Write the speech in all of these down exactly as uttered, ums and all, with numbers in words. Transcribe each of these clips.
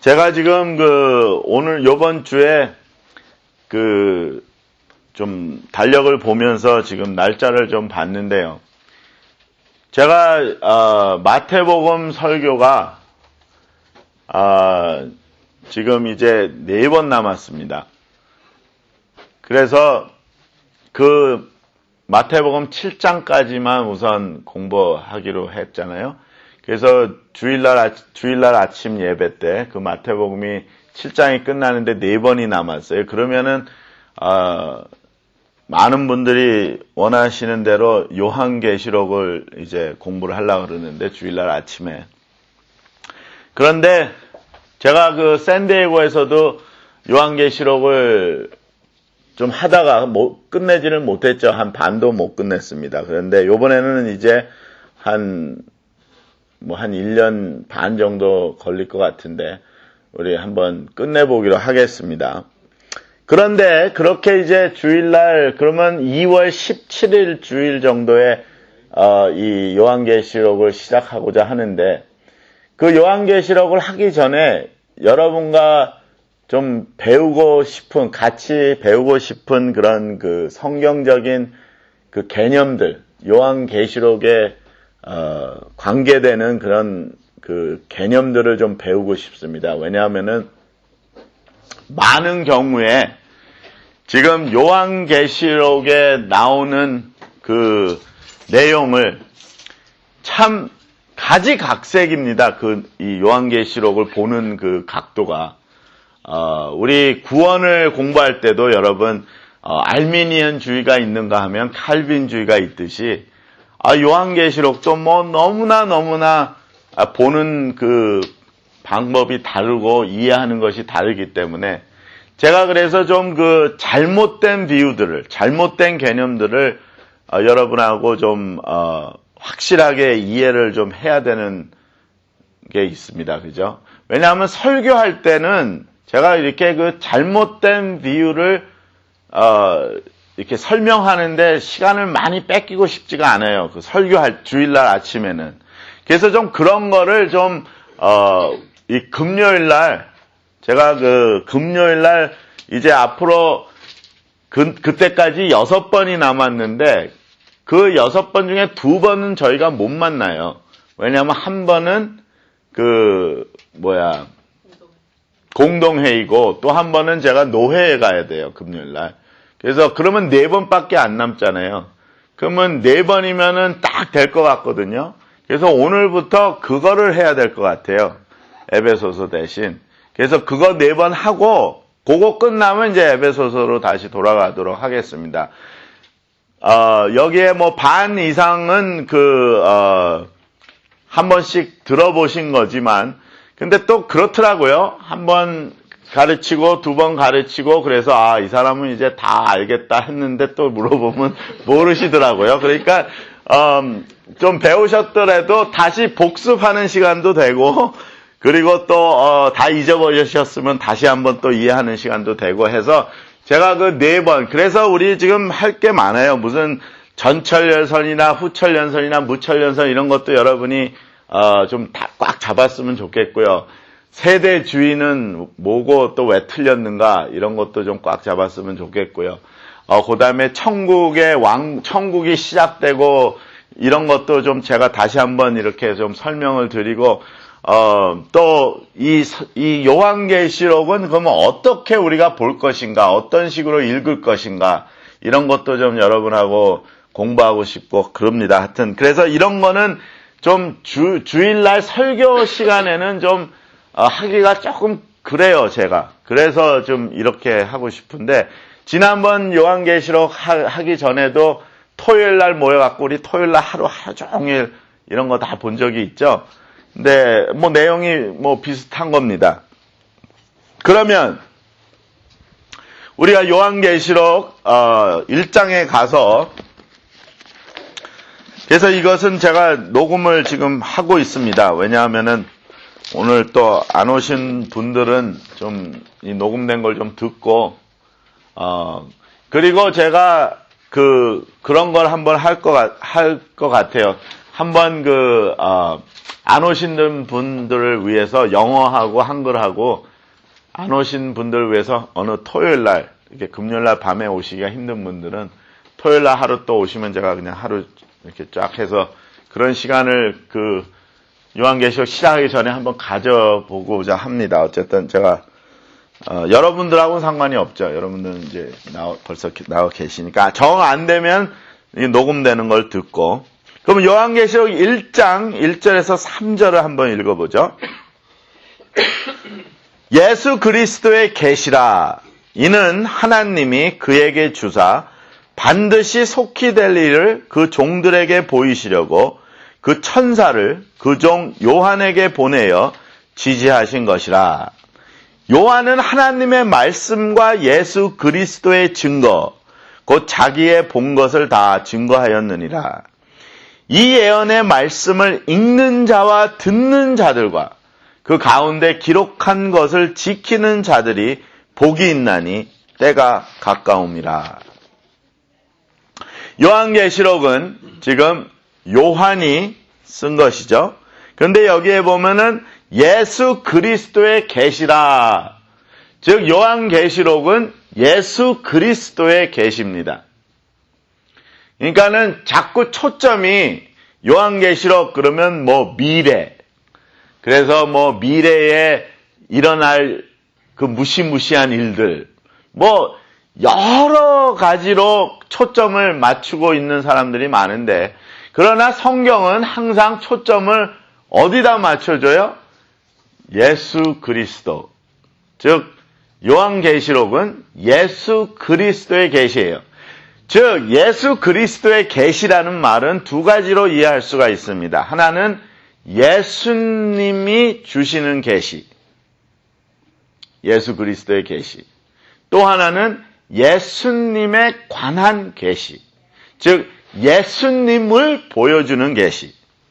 제가 지금 그 오늘 요번 주에 그 좀 달력을 보면서 지금 날짜를 좀 봤는데요. 제가 어, 마태복음 설교가 어, 지금 이제 네 번 남았습니다. 그래서 그 마태복음 칠 장까지만 우선 공부하기로 했잖아요. 그래서 주일날, 주일날 아침 예배 때 그 마태복음이 칠 장이 끝나는데 네 번이 남았어요. 그러면은, 어, 많은 분들이 원하시는 대로 요한계시록을 이제 공부를 하려고 그러는데, 주일날 아침에. 그런데 제가 그 샌디에고에서도 요한계시록을 좀 하다가 못, 끝내지는 못했죠. 한 반도 못 끝냈습니다. 그런데 요번에는 이제 한, 뭐 한 일 년 반 정도 걸릴 것 같은데, 우리 한번 끝내보기로 하겠습니다. 그런데 그렇게 이제 주일날, 그러면 이월 십칠일 주일 정도에, 어, 이 요한계시록을 시작하고자 하는데, 그 요한계시록을 하기 전에 여러분과 좀 배우고 싶은, 같이 배우고 싶은 그런 그 성경적인 그 개념들, 요한계시록에, 어, 관계되는 그런 그 개념들을 좀 배우고 싶습니다. 왜냐하면은 많은 경우에 지금 요한계시록에 나오는 그 내용을 참 가지각색입니다. 그 이 요한계시록을 보는 그 각도가. 어, 우리 구원을 공부할 때도 여러분, 어, 알미니언주의가 있는가 하면 칼빈주의가 있듯이, 아, 요한계시록도 뭐 너무나 너무나 보는 그 방법이 다르고 이해하는 것이 다르기 때문에 제가 그래서 좀 그 잘못된 비유들을, 잘못된 개념들을 어, 여러분하고 좀 어, 확실하게 이해를 좀 해야 되는 게 있습니다. 그죠? 왜냐하면 설교할 때는 제가 이렇게 그 잘못된 비유를 어, 이렇게 설명하는데 시간을 많이 뺏기고 싶지가 않아요. 그 설교할 주일날 아침에는. 그래서 좀 그런 거를 좀 어, 이 금요일날 제가 그 금요일날 이제 앞으로 그 그때까지 여섯 번이 남았는데 그 여섯 번 중에 두 번은 저희가 못 만나요. 왜냐하면 한 번은 그 뭐야 공동회의고 또 한 번은 제가 노회에 가야 돼요. 금요일날. 그래서 그러면 네 번밖에 안 남잖아요. 그러면 네 번이면은 딱 될 것 같거든요. 그래서 오늘부터 그거를 해야 될 것 같아요. 에베소서 대신. 그래서 그거 네 번 하고 그거 끝나면 이제 에베소서로 다시 돌아가도록 하겠습니다. 어, 여기에 뭐 반 이상은 그 어, 한 번씩 들어보신 거지만 근데 또 그렇더라고요. 한 번 가르치고 두 번 가르치고 그래서 아, 이 사람은 이제 다 알겠다 했는데 또 물어보면 모르시더라고요. 그러니까 음, 좀 배우셨더라도 다시 복습하는 시간도 되고 그리고 또 어, 다 잊어버리셨으면 다시 한번 또 이해하는 시간도 되고 해서 제가 그 네 번 그래서 우리 지금 할 게 많아요. 무슨 전철연설이나 후철연설이나 무철연설 이런 것도 여러분이 어, 좀 다 꽉 잡았으면 좋겠고요. 세대주의는 뭐고 또 왜 틀렸는가 이런 것도 좀 꽉 잡았으면 좋겠고요. 어, 그 다음에 천국의 왕, 천국이 시작되고 이런 것도 좀 제가 다시 한번 이렇게 좀 설명을 드리고 어, 또 이, 이 요한계시록은 그러면 어떻게 우리가 볼 것인가, 어떤 식으로 읽을 것인가 이런 것도 좀 여러분하고 공부하고 싶고 그럽니다. 하여튼 그래서 이런 거는 좀 주, 주일날 설교 시간에는 좀 어, 하기가 조금 그래요, 제가. 그래서 좀 이렇게 하고 싶은데, 지난번 요한계시록 하, 하기 전에도 토요일날 모여갖고 우리 토요일날 하루 하루 종일 이런 거 다 본 적이 있죠? 근데 뭐 내용이 뭐 비슷한 겁니다. 그러면 우리가 요한계시록 어, 일 장에 가서 그래서 이것은 제가 녹음을 지금 하고 있습니다. 왜냐하면은 오늘 또 안 오신 분들은 좀 이 녹음된 걸 좀 듣고 어 그리고 제가 그 그런 걸 한번 할 것 할 것 같아요. 한번 그 어 안 오신 분들을 위해서 영어하고 한글하고 안 오신 분들을 위해서 어느 토요일 날, 이렇게 금요일 날 밤에 오시기가 힘든 분들은 토요일 날 하루 또 오시면 제가 그냥 하루 이렇게 쫙 해서 그런 시간을 그 요한계시록 시작하기 전에 한번 가져보고자 합니다. 어쨌든 제가 어, 여러분들하고는 상관이 없죠. 여러분들은 이제 나와, 벌써 나와 계시니까 정 안 되면 녹음되는 걸 듣고. 그럼 요한계시록 일 장 일 절에서 삼 절을 한번 읽어보죠. 예수 그리스도의 계시라. 이는 하나님이 그에게 주사 반드시 속히 될 일을 그 종들에게 보이시려고 그 천사를 그 종 요한에게 보내어 지시하신 것이라. 요한은 하나님의 말씀과 예수 그리스도의 증거, 곧 자기의 본 것을 다 증거하였느니라. 이 예언의 말씀을 읽는 자와 듣는 자들과 그 가운데 기록한 것을 지키는 자들이 복이 있나니 때가 가까움이라. 요한계시록은 지금 요한이 쓴 것이죠. 그런데 여기에 보면은 예수 그리스도의 계시라. 즉 요한계시록은 예수 그리스도의 계시입니다. 그러니까는 자꾸 초점이 요한계시록 그러면 뭐 미래, 그래서 뭐 미래에 일어날 그 무시무시한 일들, 뭐 여러 가지로 초점을 맞추고 있는 사람들이 많은데, 그러나 성경은 항상 초점을 어디다 맞춰줘요? 예수 그리스도. 즉 요한계시록은 예수 그리스도의 계시예요. 즉 예수 그리스도의 계시라는 말은 두 가지로 이해할 수가 있습니다. 하나는 예수님이 주시는 계시, 예수 그리스도의 계시. 또 하나는 예수님에 관한 계시, 즉 예수님을 보여주는 계시.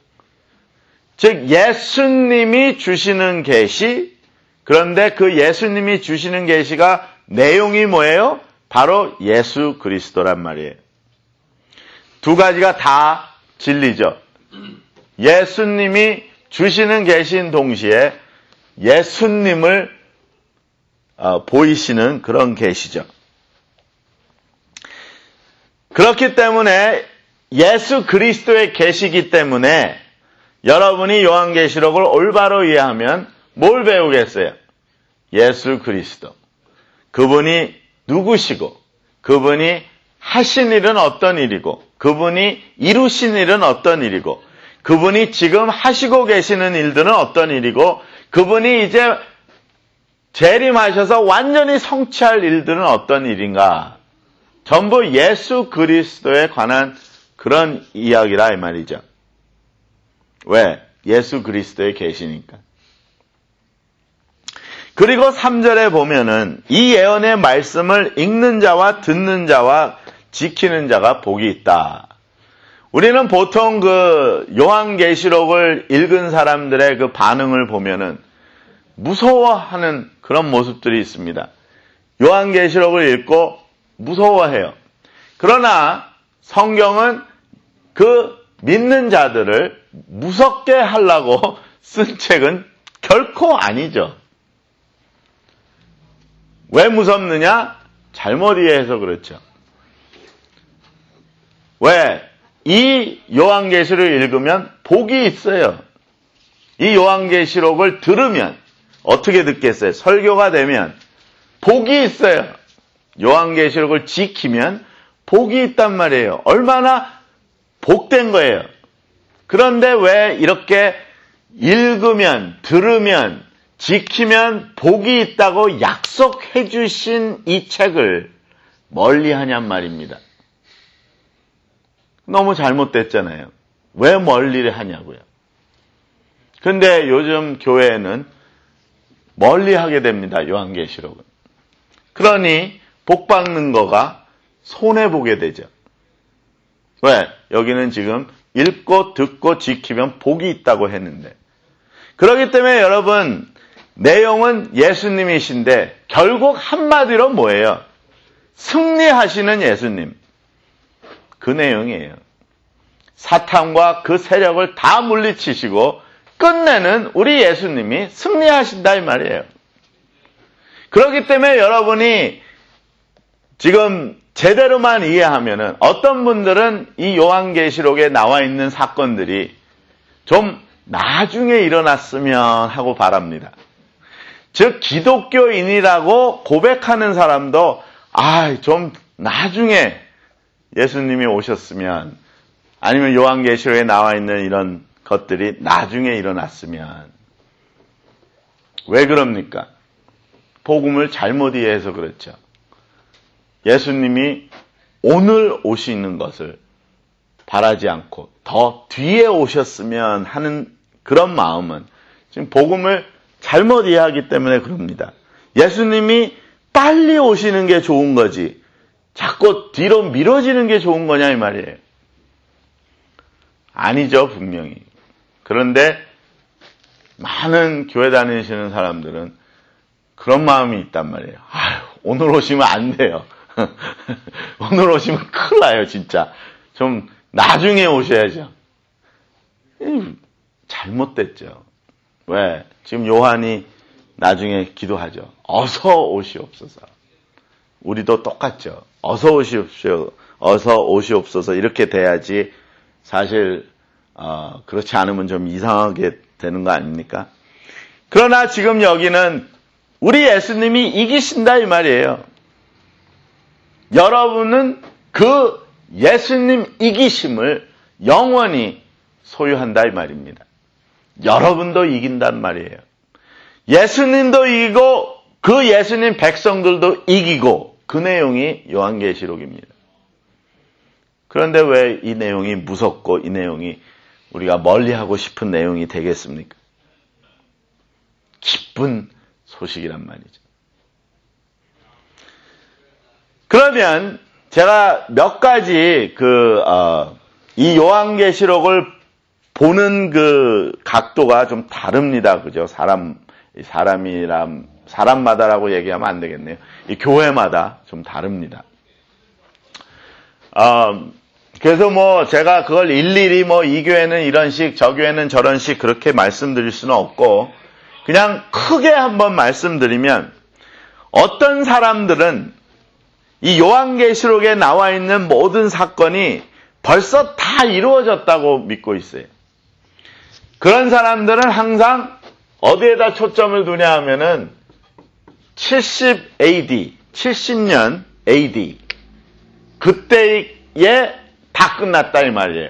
즉 예수님이 주시는 계시, 그런데 그 예수님이 주시는 계시가 내용이 뭐예요? 바로 예수 그리스도란 말이에요. 두 가지가 다 진리죠. 예수님이 주시는 계신 동시에 예수님을 어, 보이시는 그런 계시죠. 그렇기 때문에 예수 그리스도의 계시기 때문에 여러분이 요한계시록을 올바로 이해하면 뭘 배우겠어요? 예수 그리스도. 그분이 누구시고, 그분이 하신 일은 어떤 일이고, 그분이 이루신 일은 어떤 일이고, 그분이 지금 하시고 계시는 일들은 어떤 일이고, 그분이 이제 재림하셔서 완전히 성취할 일들은 어떤 일인가. 전부 예수 그리스도에 관한 그런 이야기라 이 말이죠. 왜? 예수 그리스도에 계시니까. 그리고 삼 절에 보면은 이 예언의 말씀을 읽는 자와 듣는 자와 지키는 자가 복이 있다. 우리는 보통 그 요한계시록을 읽은 사람들의 그 반응을 보면은 무서워하는 그런 모습들이 있습니다. 요한계시록을 읽고 무서워해요. 그러나 성경은 그 믿는 자들을 무섭게 하려고 쓴 책은 결코 아니죠. 왜 무섭느냐? 잘못 이해해서 그렇죠. 왜? 이 요한계시록을 읽으면 복이 있어요. 이 요한계시록을 들으면 어떻게 듣겠어요? 설교가 되면 복이 있어요. 요한계시록을 지키면 복이 있단 말이에요. 얼마나 복된 거예요. 그런데 왜 이렇게 읽으면, 들으면, 지키면 복이 있다고 약속해 주신 이 책을 멀리 하냔 말입니다. 너무 잘못됐잖아요. 왜 멀리 하냐고요. 근데 요즘 교회에는 멀리 하게 됩니다. 요한계시록은. 그러니 복 받는 거가 손해보게 되죠. 왜? 여기는 지금 읽고 듣고 지키면 복이 있다고 했는데. 그렇기 때문에 여러분, 내용은 예수님이신데 결국 한마디로 뭐예요? 승리하시는 예수님. 그 내용이에요. 사탄과 그 세력을 다 물리치시고 끝내는 우리 예수님이 승리하신다 이 말이에요. 그렇기 때문에 여러분이 지금 제대로만 이해하면은 어떤 분들은 이 요한계시록에 나와 있는 사건들이 좀 나중에 일어났으면 하고 바랍니다. 즉 기독교인이라고 고백하는 사람도 아, 좀 나중에 예수님이 오셨으면 아니면 요한계시록에 나와 있는 이런 것들이 나중에 일어났으면 왜 그럽니까? 복음을 잘못 이해해서 그렇죠. 예수님이 오늘 오시는 것을 바라지 않고 더 뒤에 오셨으면 하는 그런 마음은 지금 복음을 잘못 이해하기 때문에 그럽니다. 예수님이 빨리 오시는 게 좋은 거지 자꾸 뒤로 미뤄지는 게 좋은 거냐 이 말이에요. 아니죠, 분명히. 그런데 많은 교회 다니시는 사람들은 그런 마음이 있단 말이에요. 아유, 오늘 오시면 안 돼요. 오늘 오시면 큰일 나요, 진짜. 좀 나중에 오셔야죠. 잘못됐죠. 왜? 지금 요한이 나중에 기도하죠. 어서 오시옵소서. 우리도 똑같죠. 어서 오시옵소서. 어서 오시옵소서. 이렇게 돼야지 사실 어, 그렇지 않으면 좀 이상하게 되는 거 아닙니까? 그러나 지금 여기는 우리 예수님이 이기신다 이 말이에요. 여러분은 그 예수님 이기심을 영원히 소유한다 이 말입니다. 여러분도 이긴단 말이에요. 예수님도 이기고 그 예수님 백성들도 이기고 그 내용이 요한계시록입니다. 그런데 왜 이 내용이 무섭고 이 내용이 우리가 멀리하고 싶은 내용이 되겠습니까? 기쁜 소식이란 말이죠. 그러면 제가 몇 가지 그, 어, 이 요한계시록을 보는 그 각도가 좀 다릅니다. 그죠? 사람, 사람이람, 사람마다라고 얘기하면 안 되겠네요. 이 교회마다 좀 다릅니다. 어, 그래서 뭐 제가 그걸 일일이 뭐 이 교회는 이런 식, 저 교회는 저런 식 그렇게 말씀드릴 수는 없고 그냥 크게 한번 말씀드리면 어떤 사람들은 이 요한계시록에 나와 있는 모든 사건이 벌써 다 이루어졌다고 믿고 있어요. 그런 사람들은 항상 어디에다 초점을 두냐 하면은 칠십 에이디, 칠십 년 에이디 그때에 다 끝났다 이 말이에요.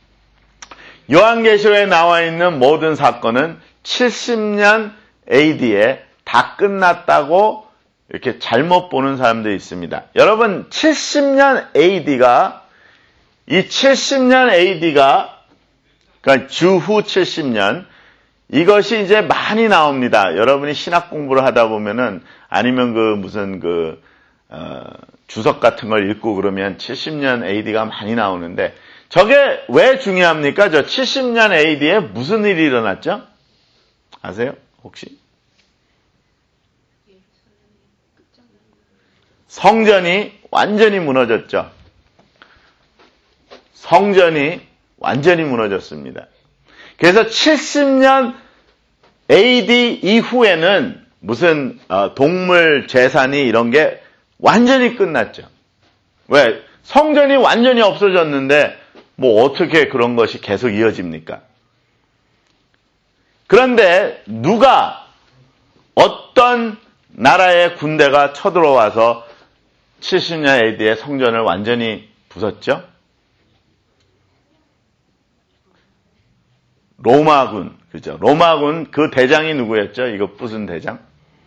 요한계시록에 나와 있는 모든 사건은 칠십 년 에이디에 다 끝났다고 이렇게 잘못 보는 사람들이 있습니다. 여러분 칠십 년 에이디가 이 칠십 년 에이디가 그러니까 주후 칠십 년 이것이 이제 많이 나옵니다. 여러분이 신학 공부를 하다 보면은 아니면 그 무슨 그 어, 주석 같은 걸 읽고 그러면 칠십 년 에이디가 많이 나오는데 저게 왜 중요합니까? 저 칠십 년 에이디에 무슨 일이 일어났죠? 아세요? 혹시? 성전이 완전히 무너졌죠. 성전이 완전히 무너졌습니다. 그래서 칠십 년 에이디 이후에는 무슨 동물 재산이 이런 게 완전히 끝났죠. 왜? 성전이 완전히 없어졌는데 뭐 어떻게 그런 것이 계속 이어집니까? 그런데 누가 어떤 나라의 군대가 쳐들어와서 칠십 년 에이디에 성전을 완전히 부쉈죠? 로마군, 그죠? 로마군 그 대장이 누구였죠? 이거 부순 대장?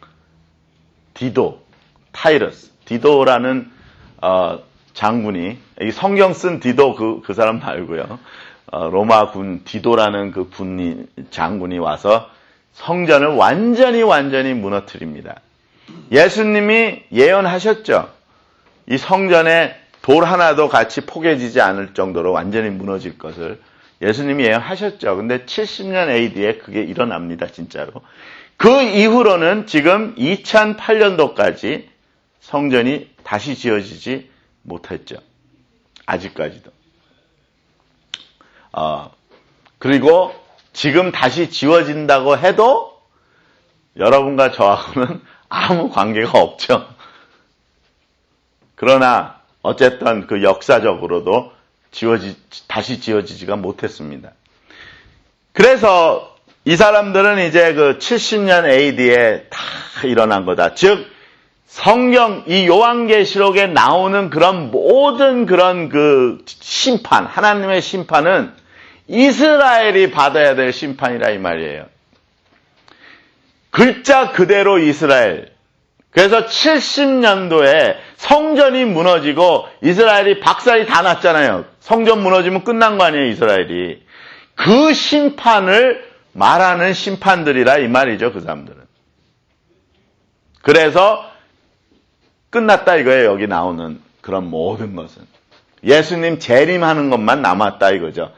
디도, 타이러스. 디도라는 어, 장군이, 이 성경 쓴 디도 그, 그 사람 말고요. 어, 로마군 디도라는 그 군이, 장군이 와서 성전을 완전히 완전히 무너뜨립니다. 예수님이 예언하셨죠. 이 성전에 돌 하나도 같이 포개지지 않을 정도로 완전히 무너질 것을 예수님이 예언하셨죠. 근데 칠십 년 에이디에 그게 일어납니다. 진짜로. 그 이후로는 지금 이천팔 년도까지 성전이 다시 지어지지 못했죠. 아직까지도. 어, 그리고 지금 다시 지워진다고 해도 여러분과 저하고는 아무 관계가 없죠. 그러나 어쨌든 그 역사적으로도 지워지, 다시 지워지지가 못했습니다. 그래서 이 사람들은 이제 그 칠십 년 에이디에 다 일어난 거다. 즉, 성경, 이 요한계시록에 나오는 그런 모든 그런 그 심판, 하나님의 심판은 이스라엘이 받아야 될 심판이라 이 말이에요. 글자 그대로 이스라엘. 그래서 칠십 년도에 성전이 무너지고 이스라엘이 박살이 다 났잖아요. 성전 무너지면 끝난 거 아니에요, 이스라엘이. 그 심판을 말하는 심판들이라 이 말이죠, 그 사람들은. 그래서 끝났다 이거예요, 여기 나오는 그런 모든 것은. 예수님 재림하는 것만 남았다 이거죠.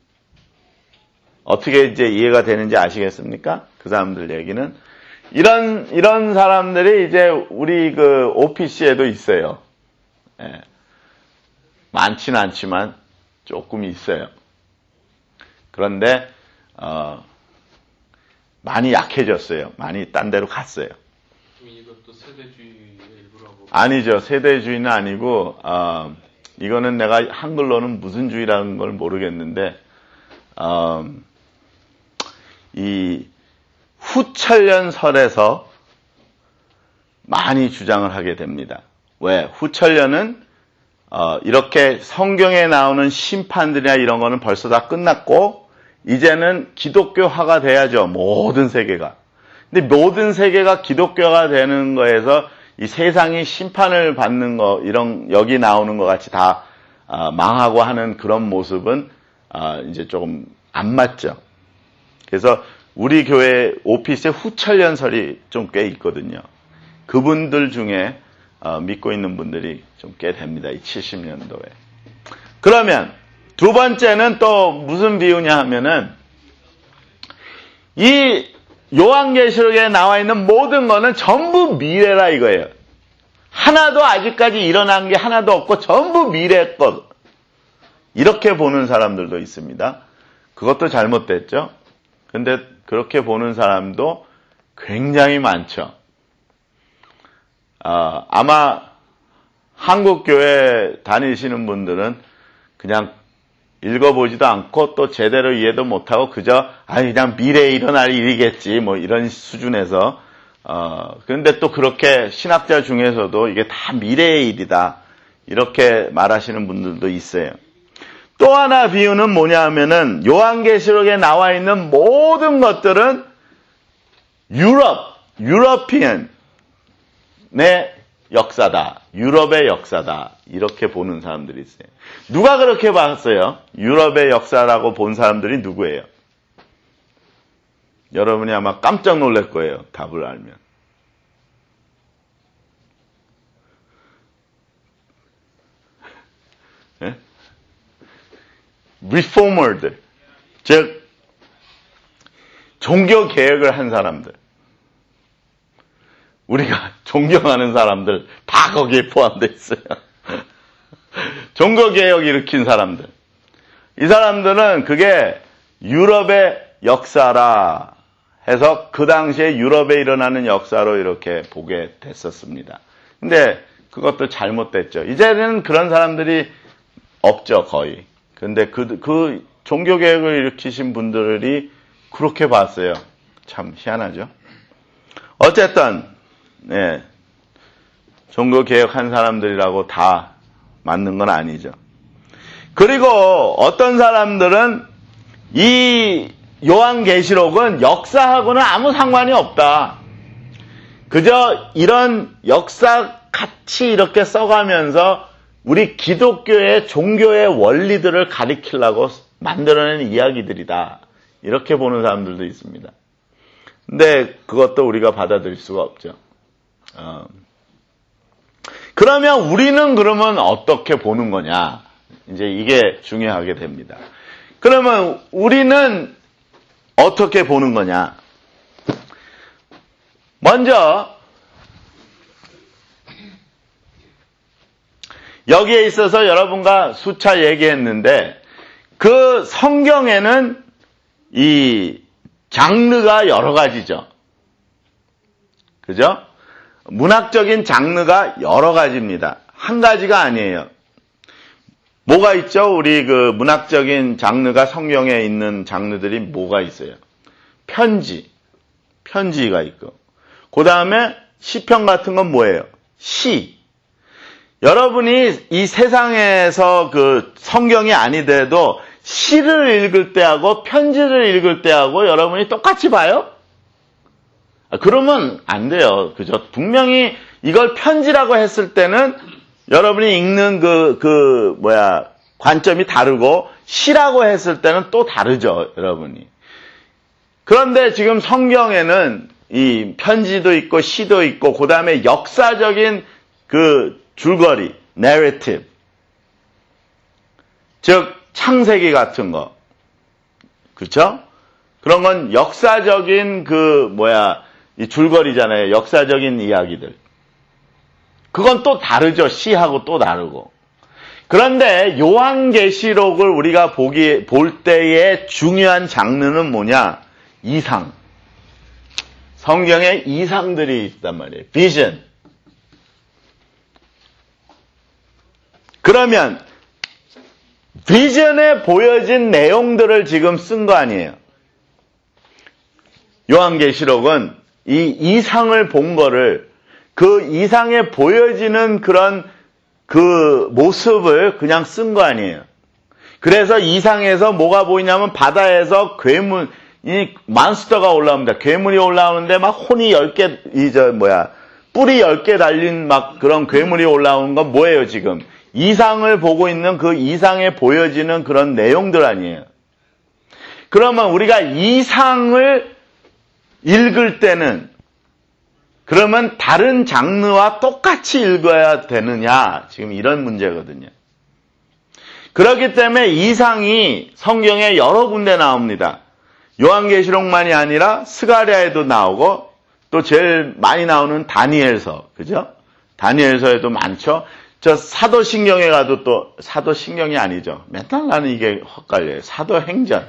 어떻게 이제 이해가 되는지 아시겠습니까? 그 사람들 얘기는. 이런, 이런 사람들이 이제 우리 그 오피씨에도 있어요. 예. 많지는 않지만 조금 있어요. 그런데, 어, 많이 약해졌어요. 많이 딴 데로 갔어요. 이것도 세대주의의 일부라고. 아니죠. 세대주의는 아니고, 어, 이거는 내가 한글로는 무슨 주의라는 걸 모르겠는데, 어, 이 후천련설에서 많이 주장을 하게 됩니다. 왜? 후천련은 어, 이렇게 성경에 나오는 심판들이나 이런 거는 벌써 다 끝났고 이제는 기독교화가 돼야죠. 모든 세계가. 근데 모든 세계가 기독교가 되는 거에서 이 세상이 심판을 받는 거 이런 여기 나오는 것 같이 다 어, 망하고 하는 그런 모습은 어, 이제 조금 안 맞죠. 그래서 우리 교회 오피스에 후천련설이 좀 꽤 있거든요. 그분들 중에 어, 믿고 있는 분들이 좀 꽤 됩니다. 이 칠십 년도에. 그러면 두 번째는 또 무슨 비유냐 하면은 이 요한계시록에 나와 있는 모든 거는 전부 미래라 이거예요. 하나도 아직까지 일어난 게 하나도 없고 전부 미래 것. 이렇게 보는 사람들도 있습니다. 그것도 잘못됐죠. 근데 그렇게 보는 사람도 굉장히 많죠. 아, 아마 한국 교회 다니시는 분들은 그냥 읽어보지도 않고 또 제대로 이해도 못하고 그저 아 그냥 미래에 일어날 일이겠지 뭐 이런 수준에서 어 그런데 또 그렇게 신학자 중에서도 이게 다 미래의 일이다 이렇게 말하시는 분들도 있어요. 또 하나 비유는 뭐냐 하면은 요한계시록에 나와 있는 모든 것들은 유럽, 유러피언의 역사다. 유럽의 역사다. 이렇게 보는 사람들이 있어요. 누가 그렇게 봤어요? 유럽의 역사라고 본 사람들이 누구예요? 여러분이 아마 깜짝 놀랄 거예요. 답을 알면. 네? 리포머들, 즉 종교 개혁을 한 사람들, 우리가 존경하는 사람들 다 거기에 포함되어 있어요. 종교 개혁 일으킨 사람들, 이 사람들은 그게 유럽의 역사라 해서 그 당시에 유럽에 일어나는 역사로 이렇게 보게 됐었습니다. 근데 그것도 잘못됐죠. 이제는 그런 사람들이 없죠, 거의. 근데 그, 그 종교개혁을 일으키신 분들이 그렇게 봤어요. 참 희한하죠. 어쨌든, 네. 종교개혁한 사람들이라고 다 맞는 건 아니죠. 그리고 어떤 사람들은 이 요한계시록은 역사하고는 아무 상관이 없다. 그저 이런 역사같이 이렇게 써가면서 우리 기독교의 종교의 원리들을 가리키려고 만들어낸 이야기들이다. 이렇게 보는 사람들도 있습니다. 근데 그것도 우리가 받아들일 수가 없죠. 어. 그러면 우리는 그러면 어떻게 보는 거냐? 이제 이게 중요하게 됩니다. 그러면 우리는 어떻게 보는 거냐? 먼저 여기에 있어서 여러분과 수차 얘기했는데 그 성경에는 이 장르가 여러 가지죠. 그죠? 문학적인 장르가 여러 가지입니다. 한 가지가 아니에요. 뭐가 있죠? 우리 그 문학적인 장르가 성경에 있는 장르들이 뭐가 있어요? 편지. 편지가 있고. 그 다음에 시편 같은 건 뭐예요? 시. 여러분이 이 세상에서 그 성경이 아니더라도 시를 읽을 때하고 편지를 읽을 때하고 여러분이 똑같이 봐요? 그러면 안 돼요. 그죠? 분명히 이걸 편지라고 했을 때는 여러분이 읽는 그, 그, 뭐야, 관점이 다르고 시라고 했을 때는 또 다르죠, 여러분이. 그런데 지금 성경에는 이 편지도 있고 시도 있고 그 다음에 역사적인 그 줄거리, narrative. 즉, 창세기 같은 거. 그쵸? 그런 건 역사적인 그, 뭐야, 이 줄거리잖아요. 역사적인 이야기들. 그건 또 다르죠. 시하고 또 다르고. 그런데 요한계시록을 우리가 보기, 볼 때의 중요한 장르는 뭐냐? 이상. 성경에 이상들이 있단 말이에요. 비전. 그러면 비전에 보여진 내용들을 지금 쓴 거 아니에요. 요한계시록은 이 이상을 본 거를 그 이상에 보여지는 그런 그 모습을 그냥 쓴 거 아니에요. 그래서 이상에서 뭐가 보이냐면 바다에서 괴물, 이 몬스터가 올라옵니다. 괴물이 올라오는데 막 혼이 열 개, 이 저 뭐야, 뿔이 열 개 달린 막 그런 괴물이 올라오는 건 뭐예요 지금? 이상을 보고 있는 그 이상에 보여지는 그런 내용들 아니에요. 그러면 우리가 이상을 읽을 때는 그러면 다른 장르와 똑같이 읽어야 되느냐? 지금 이런 문제거든요. 그렇기 때문에 이상이 성경에 여러 군데 나옵니다. 요한계시록만이 아니라 스가랴에도 나오고 또 제일 많이 나오는 다니엘서, 그죠? 다니엘서에도 많죠. 저 사도신경에 가도 또 사도신경이 아니죠. 맨날 나는 이게 헛갈려요. 사도행전.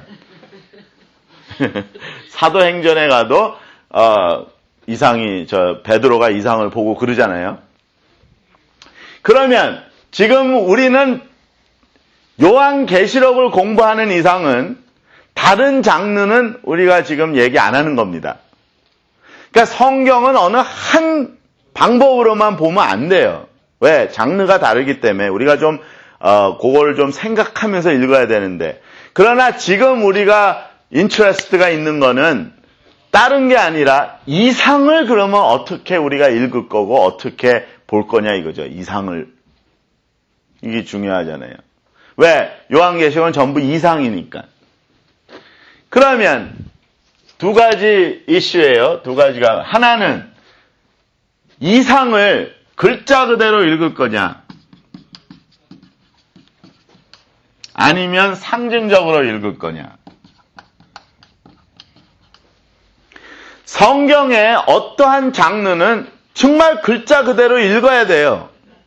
사도행전에 가도 어, 이상이 저 베드로가 이상을 보고 그러잖아요. 그러면 지금 우리는 요한계시록을 공부하는 이상은 다른 장르는 우리가 지금 얘기 안 하는 겁니다. 그러니까 성경은 어느 한 방법으로만 보면 안 돼요. 왜? 장르가 다르기 때문에 우리가 좀 어, 그걸 좀 생각하면서 읽어야 되는데, 그러나 지금 우리가 인트레스트가 있는 거는 다른 게 아니라 이상을 그러면 어떻게 우리가 읽을 거고 어떻게 볼 거냐 이거죠. 이상을. 이게 중요하잖아요. 왜? 요한계시록은 전부 이상이니까. 그러면 두 가지 이슈예요. 두 가지가. 하나는 이상을 글자 그대로 읽을 거냐, 아니면 상징적으로 읽을 거냐. 성경의 어떠한 장르는 정말 글자 그대로 읽어야 돼요.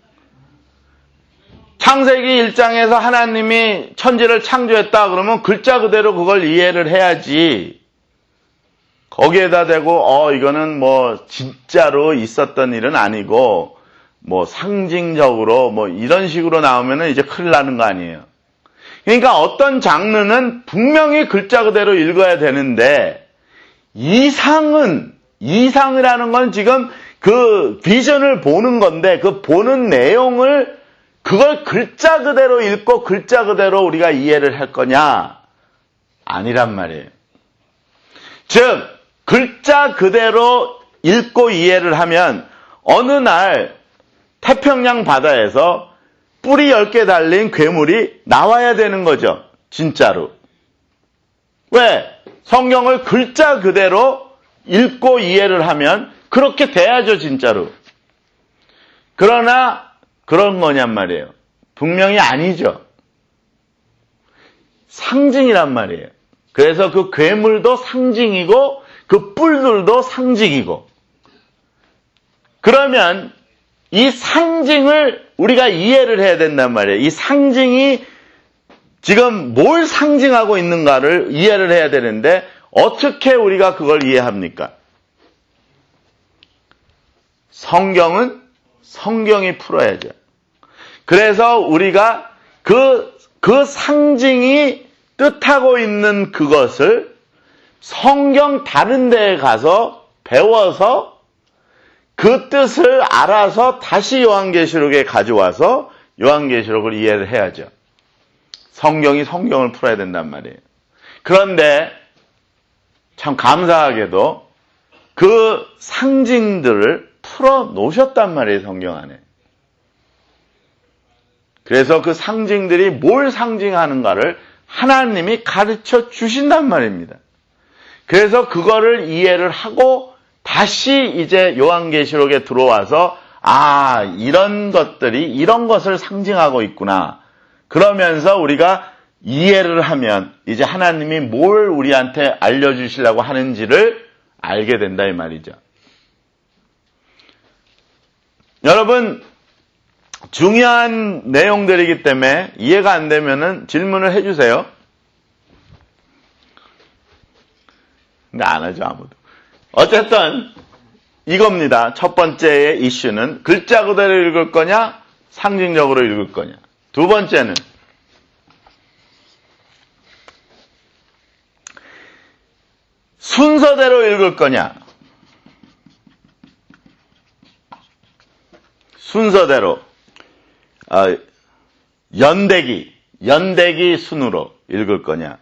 창세기 일 장에서 하나님이 천지를 창조했다 그러면 글자 그대로 그걸 이해를 해야지. 거기에다 대고 어 이거는 뭐 진짜로 있었던 일은 아니고 뭐 상징적으로 뭐 이런 식으로 나오면은 이제 큰일 나는 거 아니에요. 그러니까 어떤 장르는 분명히 글자 그대로 읽어야 되는데, 이상은, 이상이라는 건 지금 그 비전을 보는 건데, 그 보는 내용을 그걸 글자 그대로 읽고 글자 그대로 우리가 이해를 할 거냐? 아니란 말이에요. 즉, 글자 그대로 읽고 이해를 하면 어느 날 태평양 바다에서 뿔이 열 개 달린 괴물이 나와야 되는 거죠. 진짜로. 왜? 성경을 글자 그대로 읽고 이해를 하면 그렇게 돼야죠, 진짜로. 그러나 그런 거냔 말이에요. 분명히 아니죠. 상징이란 말이에요. 그래서 그 괴물도 상징이고 그 뿔들도 상징이고. 그러면 이 상징을 우리가 이해를 해야 된단 말이에요. 이 상징이 지금 뭘 상징하고 있는가를 이해를 해야 되는데 어떻게 우리가 그걸 이해합니까? 성경은 성경이 풀어야죠. 그래서 우리가 그, 그 상징이 뜻하고 있는 그것을 성경 다른 데에 가서 배워서 그 뜻을 알아서 다시 요한계시록에 가져와서 요한계시록을 이해를 해야죠. 성경이 성경을 풀어야 된단 말이에요. 그런데 참 감사하게도 그 상징들을 풀어 놓으셨단 말이에요, 성경 안에. 그래서 그 상징들이 뭘 상징하는가를 하나님이 가르쳐 주신단 말입니다. 그래서 그거를 이해를 하고 다시 이제 요한계시록에 들어와서 아, 이런 것들이 이런 것을 상징하고 있구나. 그러면서 우리가 이해를 하면 이제 하나님이 뭘 우리한테 알려주시려고 하는지를 알게 된다 이 말이죠. 여러분, 중요한 내용들이기 때문에 이해가 안 되면은 질문을 해주세요. 근데 안 하죠, 아무도. 어쨌든 이겁니다. 첫 번째의 이슈는 글자 그대로 읽을 거냐, 상징적으로 읽을 거냐. 두 번째는 순서대로 읽을 거냐, 순서대로 어, 연대기, 연대기 순으로 읽을 거냐,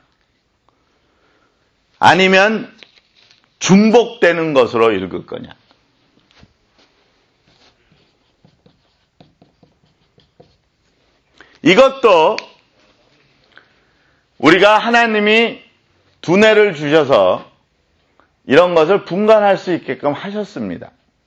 아니면 중복되는 것으로 읽을 거냐. 이것도 우리가 하나님이 두뇌를 주셔서 이런 것을 분간할 수 있게끔 하셨습니다.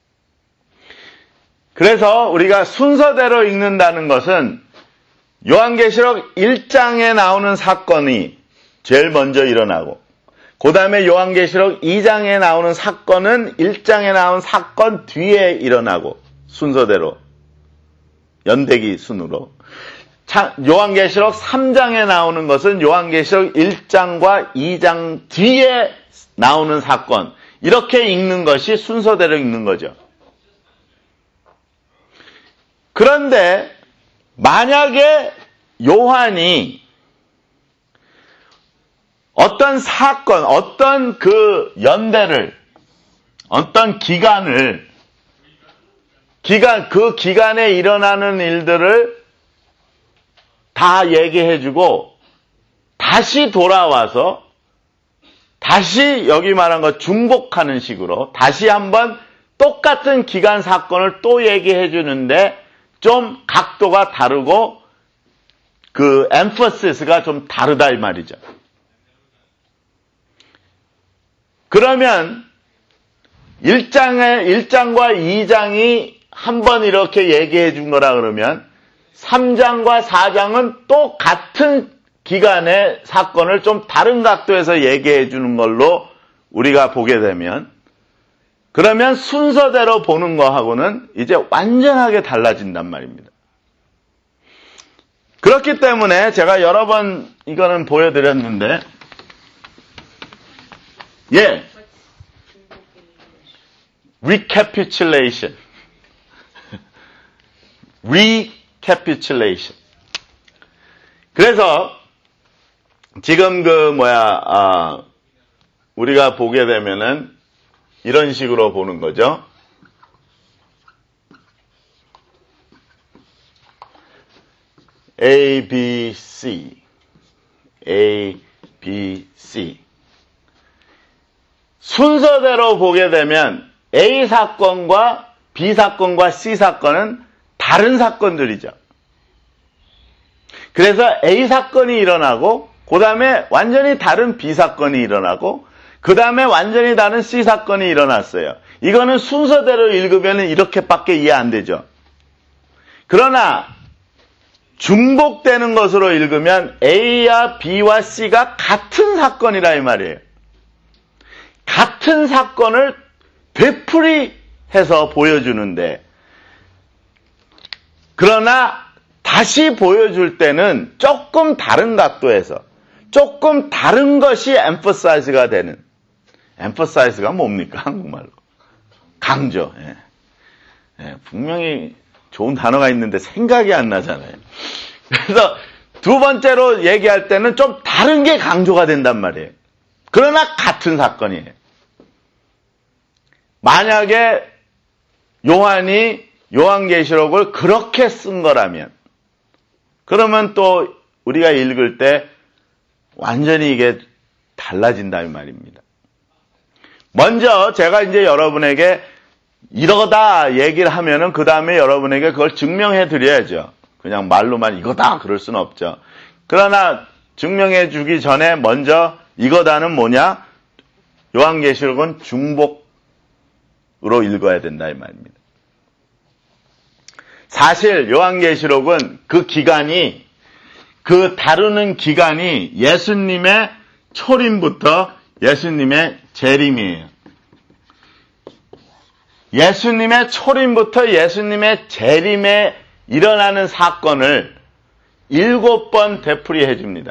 그래서 우리가 순서대로 읽는다는 것은 요한계시록 일 장에 나오는 사건이 제일 먼저 일어나고, 그 다음에 요한계시록 이 장에 나오는 사건은 일 장에 나온 사건 뒤에 일어나고, 순서대로 연대기 순으로. 요한계시록 삼 장에 나오는 것은 요한계시록 일 장과 이 장 뒤에 나오는 사건, 이렇게 읽는 것이 순서대로 읽는 거죠. 그런데 만약에 요한이 어떤 사건, 어떤 그 연대를, 어떤 기간을, 기간, 그 기간에 일어나는 일들을 다 얘기해주고 다시 돌아와서 다시 여기 말한 것 중복하는 식으로 다시 한번 똑같은 기간 사건을 또 얘기해주는데 좀 각도가 다르고 그 엠퍼시스가 좀 다르다 이 말이죠. 그러면 일 장에, 일 장과 이 장이 한번 이렇게 얘기해 준 거라 그러면 삼 장과 사 장은 또 같은 기간의 사건을 좀 다른 각도에서 얘기해 주는 걸로 우리가 보게 되면, 그러면 순서대로 보는 거하고는 이제 완전하게 달라진단 말입니다. 그렇기 때문에 제가 여러 번 이거는 보여드렸는데, 예, recapitulation, recapitulation. 그래서 지금 그 뭐야 아, 우리가 보게 되면은 이런 식으로 보는 거죠. A, B, C, A, B, C. 순서대로 보게 되면 A 사건과 B 사건과 C 사건은 다른 사건들이죠. 그래서 A 사건이 일어나고, 그 다음에 완전히 다른 B 사건이 일어나고, 그 다음에 완전히 다른 C 사건이 일어났어요. 이거는 순서대로 읽으면 이렇게밖에 이해 안 되죠. 그러나 중복되는 것으로 읽으면 A와 B와 C가 같은 사건이라 이 말이에요. 같은 사건을 되풀이해서 보여주는데, 그러나 다시 보여줄 때는 조금 다른 각도에서 조금 다른 것이 emphasize가 되는, emphasize가 뭡니까? 한국말로. 강조. 예. 예, 분명히 좋은 단어가 있는데 생각이 안 나잖아요. 그래서 두 번째로 얘기할 때는 좀 다른 게 강조가 된단 말이에요. 그러나 같은 사건이에요. 만약에 요한이 요한계시록을 그렇게 쓴 거라면, 그러면 또 우리가 읽을 때 완전히 이게 달라진다 이 말입니다. 먼저 제가 이제 여러분에게 이러다 얘기를 하면은 그 다음에 여러분에게 그걸 증명해 드려야죠. 그냥 말로만 이거다 그럴 수는 없죠. 그러나 증명해 주기 전에 먼저 이거다는 뭐냐? 요한계시록은 중복으로 읽어야 된다 이 말입니다. 사실 요한계시록은 그 기간이, 그 다루는 기간이 예수님의 초림부터 예수님의 재림이에요. 예수님의 초림부터 예수님의 재림에 일어나는 사건을 일곱 번 되풀이해 줍니다.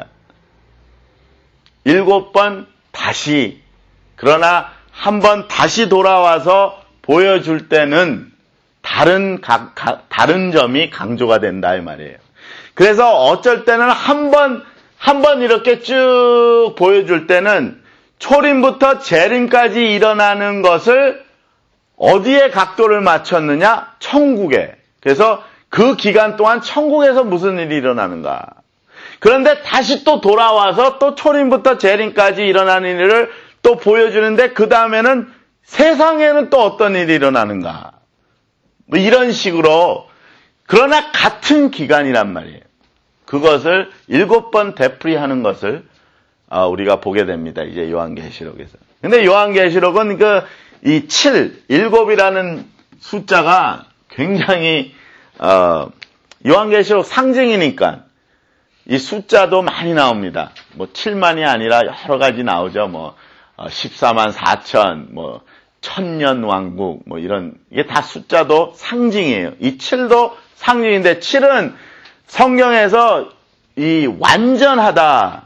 일곱 번 다시, 그러나 한 번 다시 돌아와서 보여줄 때는 다른, 가, 가, 다른 점이 강조가 된다 이 말이에요. 그래서 어쩔 때는 한 번, 한 번 이렇게 쭉 보여줄 때는 초림부터 재림까지 일어나는 것을 어디에 각도를 맞췄느냐? 천국에. 그래서 그 기간 동안 천국에서 무슨 일이 일어나는가? 그런데 다시 또 돌아와서 또 초림부터 재림까지 일어나는 일을 또 보여주는데 그 다음에는 세상에는 또 어떤 일이 일어나는가? 뭐 이런 식으로, 그러나 같은 기간이란 말이에요. 그것을 일곱 번 되풀이하는 것을 우리가 보게 됩니다. 이제 요한계시록에서. 근데 요한계시록은 그 이 칠, 일곱이라는 숫자가 굉장히 어, 요한계시록 상징이니까 이 숫자도 많이 나옵니다. 뭐 칠만이 아니라 여러 가지 나오죠. 뭐 어, 십사만 사천, 뭐 천년 왕국, 뭐 이런, 이게 다 숫자도 상징이에요. 이 칠도 상징인데 칠은 성경에서 이 완전하다,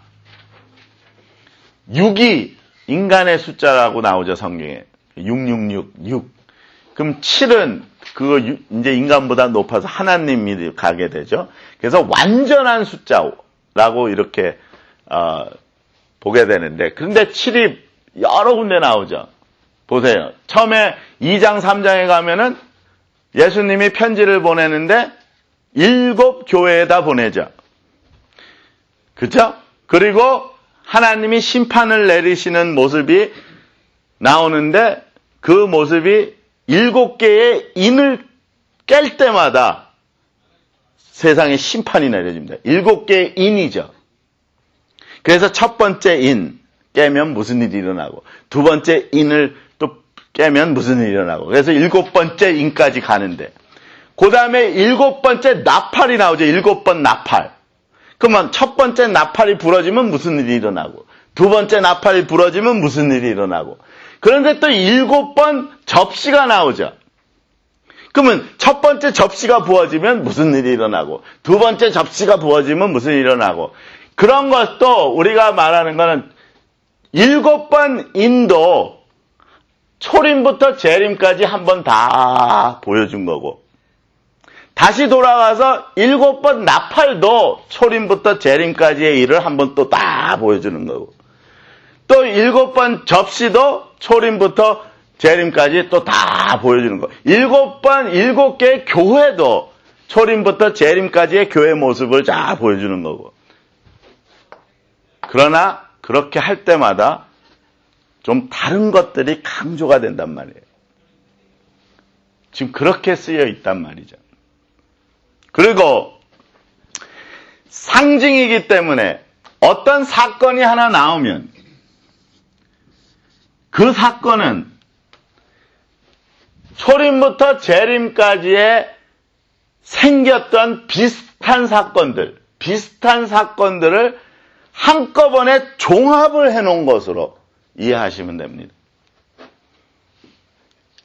육이 인간의 숫자라고 나오죠, 성경에. 육육육, 육. 그럼 칠은 그거 이제 인간보다 높아서 하나님이 가게 되죠. 그래서 완전한 숫자라고 이렇게 어, 보게 되는데, 그런데 칠이 여러 군데 나오죠. 보세요. 처음에 이 장, 삼 장에 가면은 예수님이 편지를 보내는데 일곱 교회에다 보내죠. 그렇죠? 그리고 하나님이 심판을 내리시는 모습이 나오는데 그 모습이 일곱 개의 인을 깰 때마다 세상에 심판이 내려집니다. 일곱 개의 인이죠. 그래서 첫 번째 인 깨면 무슨 일이 일어나고, 두 번째 인을 또 깨면 무슨 일이 일어나고, 그래서 일곱 번째 인까지 가는데, 그 다음에 일곱 번째 나팔이 나오죠. 일곱 번 나팔. 그러면 첫 번째 나팔이 부러지면 무슨 일이 일어나고, 두 번째 나팔이 부러지면 무슨 일이 일어나고, 그런데 또 일곱 번 접시가 나오죠. 그러면 첫 번째 접시가 부어지면 무슨 일이 일어나고, 두 번째 접시가 부어지면 무슨 일이 일어나고, 그런 것도 우리가 말하는 거는 일곱 번 인도 초림부터 재림까지 한 번 다 보여준 거고, 다시 돌아가서 일곱 번 나팔도 초림부터 재림까지의 일을 한 번 또 다 보여주는 거고, 또 일곱 번 접시도 초림부터 재림까지 또 다 보여주는 거. 일곱 번, 일곱 개의 교회도 초림부터 재림까지의 교회 모습을 다 보여주는 거고. 그러나 그렇게 할 때마다 좀 다른 것들이 강조가 된단 말이에요. 지금 그렇게 쓰여 있단 말이죠. 그리고 상징이기 때문에 어떤 사건이 하나 나오면 그 사건은 초림부터 재림까지의 생겼던 비슷한 사건들, 비슷한 사건들을 한꺼번에 종합을 해놓은 것으로 이해하시면 됩니다.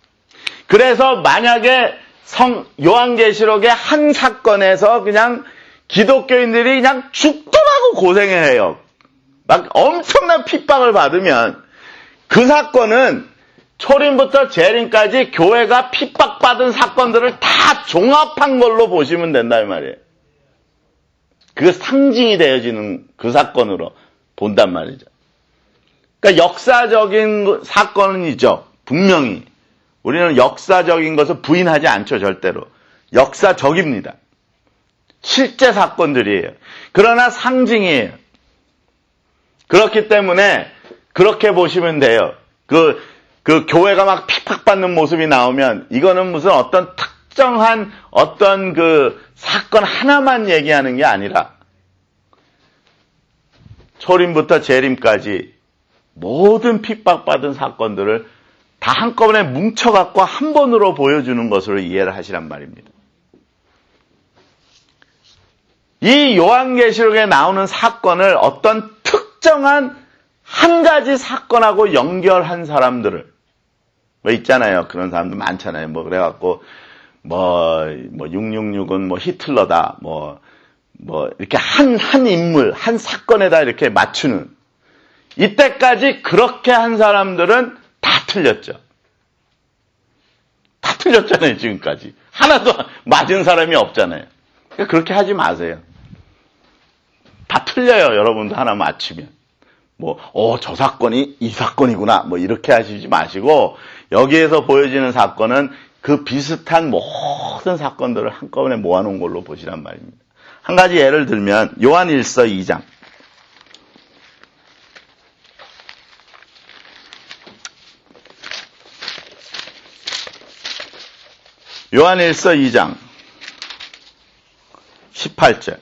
그래서 만약에 성 요한계시록의 한 사건에서 그냥 기독교인들이 그냥 죽더라고 고생해요. 막 엄청난 핍박을 받으면 그 사건은 초림부터 재림까지 교회가 핍박받은 사건들을 다 종합한 걸로 보시면 된다 이 말이에요. 그 상징이 되어지는 그 사건으로 본단 말이죠. 그러니까 역사적인 사건이죠. 분명히. 우리는 역사적인 것을 부인하지 않죠, 절대로. 역사적입니다. 실제 사건들이에요. 그러나 상징이에요. 그렇기 때문에 그렇게 보시면 돼요. 그, 그 교회가 막 핍박받는 모습이 나오면 이거는 무슨 어떤 특정한 어떤 그 사건 하나만 얘기하는 게 아니라 초림부터 재림까지 모든 핍박받은 사건들을 다 한꺼번에 뭉쳐갖고 한 번으로 보여주는 것으로 이해를 하시란 말입니다. 이 요한계시록에 나오는 사건을 어떤 특정한 한 가지 사건하고 연결한 사람들을 뭐 있잖아요. 그런 사람들 많잖아요. 뭐 그래갖고 뭐, 뭐 육육육은 뭐 히틀러다. 뭐, 뭐 이렇게 한, 한 인물, 한 사건에다 이렇게 맞추는. 이때까지 그렇게 한 사람들은 다 틀렸죠. 다 틀렸잖아요. 지금까지. 하나도 맞은 사람이 없잖아요. 그러니까 그렇게 하지 마세요. 다 틀려요. 여러분도 하나 맞추면. 뭐, 어, 저 사건이 이 사건이구나. 뭐, 이렇게 하시지 마시고, 여기에서 보여지는 사건은 그 비슷한 모든 사건들을 한꺼번에 모아놓은 걸로 보시란 말입니다. 한 가지 예를 들면, 요한 일서 이 장. 요한 일서 이 장. 십팔 절.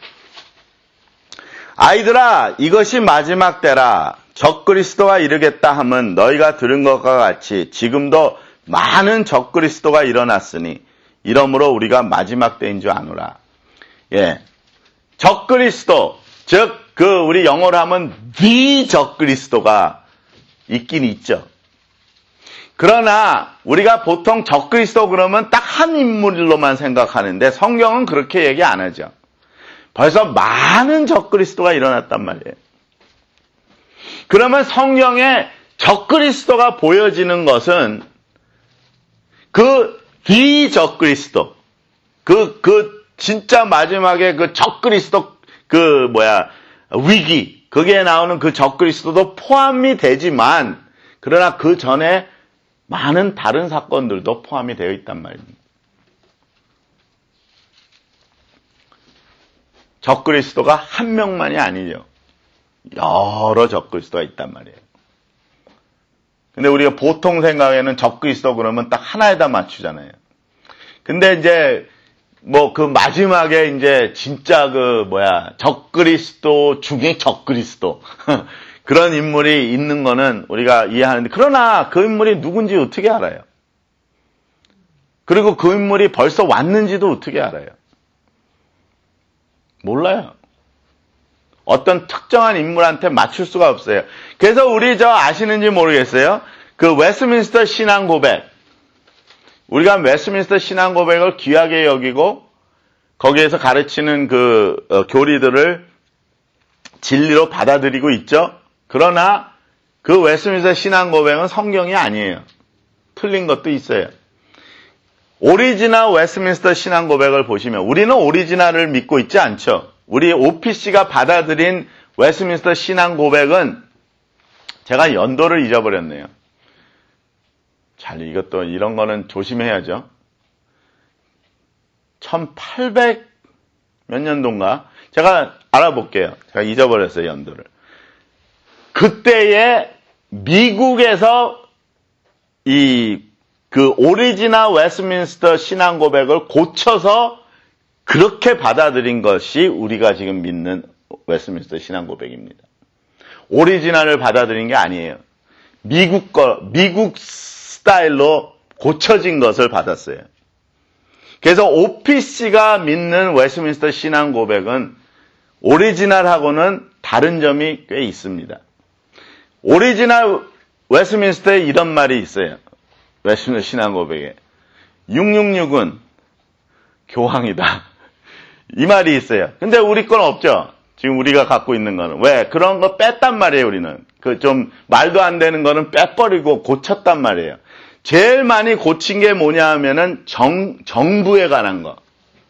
아이들아, 이것이 마지막 때라. 적그리스도가 이르겠다 함은 너희가 들은 것과 같이 지금도 많은 적그리스도가 일어났으니 이러므로 우리가 마지막 때인 줄 아노라. 예, 적그리스도, 즉 그 우리 영어로 하면 the 적그리스도가 있긴 있죠. 그러나 우리가 보통 적그리스도 그러면 딱 한 인물로만 생각하는데 성경은 그렇게 얘기 안 하죠. 벌써 많은 적그리스도가 일어났단 말이에요. 그러면 성경에 적그리스도가 보여지는 것은 그 비적그리스도, 그, 그 진짜 마지막에 그 적그리스도 그 뭐야 위기, 거기에 나오는 그 적그리스도도 포함이 되지만 그러나 그 전에 많은 다른 사건들도 포함이 되어 있단 말입니다. 적그리스도가 한 명만이 아니죠. 여러 적그리스도가 있단 말이에요. 근데 우리가 보통 생각에는 적그리스도 그러면 딱 하나에다 맞추잖아요. 근데 이제 뭐 그 마지막에 이제 진짜 그 뭐야 적그리스도 중에 적그리스도 그런 인물이 있는 거는 우리가 이해하는데 그러나 그 인물이 누군지 어떻게 알아요? 그리고 그 인물이 벌써 왔는지도 어떻게 알아요? 몰라요. 어떤 특정한 인물한테 맞출 수가 없어요. 그래서 우리 저 아시는지 모르겠어요. 그 웨스트민스터 신앙 고백. 우리가 웨스트민스터 신앙 고백을 귀하게 여기고 거기에서 가르치는 그 어, 교리들을 진리로 받아들이고 있죠. 그러나 그 웨스트민스터 신앙 고백은 성경이 아니에요. 틀린 것도 있어요. 오리지널 웨스트민스터 신앙 고백을 보시면 우리는 오리지널을 믿고 있지 않죠. 우리 오피씨가 받아들인 웨스트민스터 신앙 고백은 제가 연도를 잊어버렸네요. 잘 이것도 이런 거는 조심해야죠. 천팔백 몇 년도인가? 제가 알아볼게요. 제가 잊어버렸어요, 연도를. 그때에 미국에서 이 그 오리지널 웨스트민스터 신앙 고백을 고쳐서 그렇게 받아들인 것이 우리가 지금 믿는 웨스트민스터 신앙 고백입니다. 오리지널을 받아들인 게 아니에요. 미국 거, 미국 스타일로 고쳐진 것을 받았어요. 그래서 오피씨가 믿는 웨스트민스터 신앙 고백은 오리지널하고는 다른 점이 꽤 있습니다. 오리지널 웨스트민스터에 이런 말이 있어요. 웨스트민스터 신앙 고백에 육육육은 교황이다. 이 말이 있어요. 근데 우리 건 없죠. 지금 우리가 갖고 있는 거는. 왜? 그런 거 뺐단 말이에요, 우리는. 그 좀 말도 안 되는 거는 빼버리고 고쳤단 말이에요. 제일 많이 고친 게 뭐냐 하면은 정, 정부에 관한 거.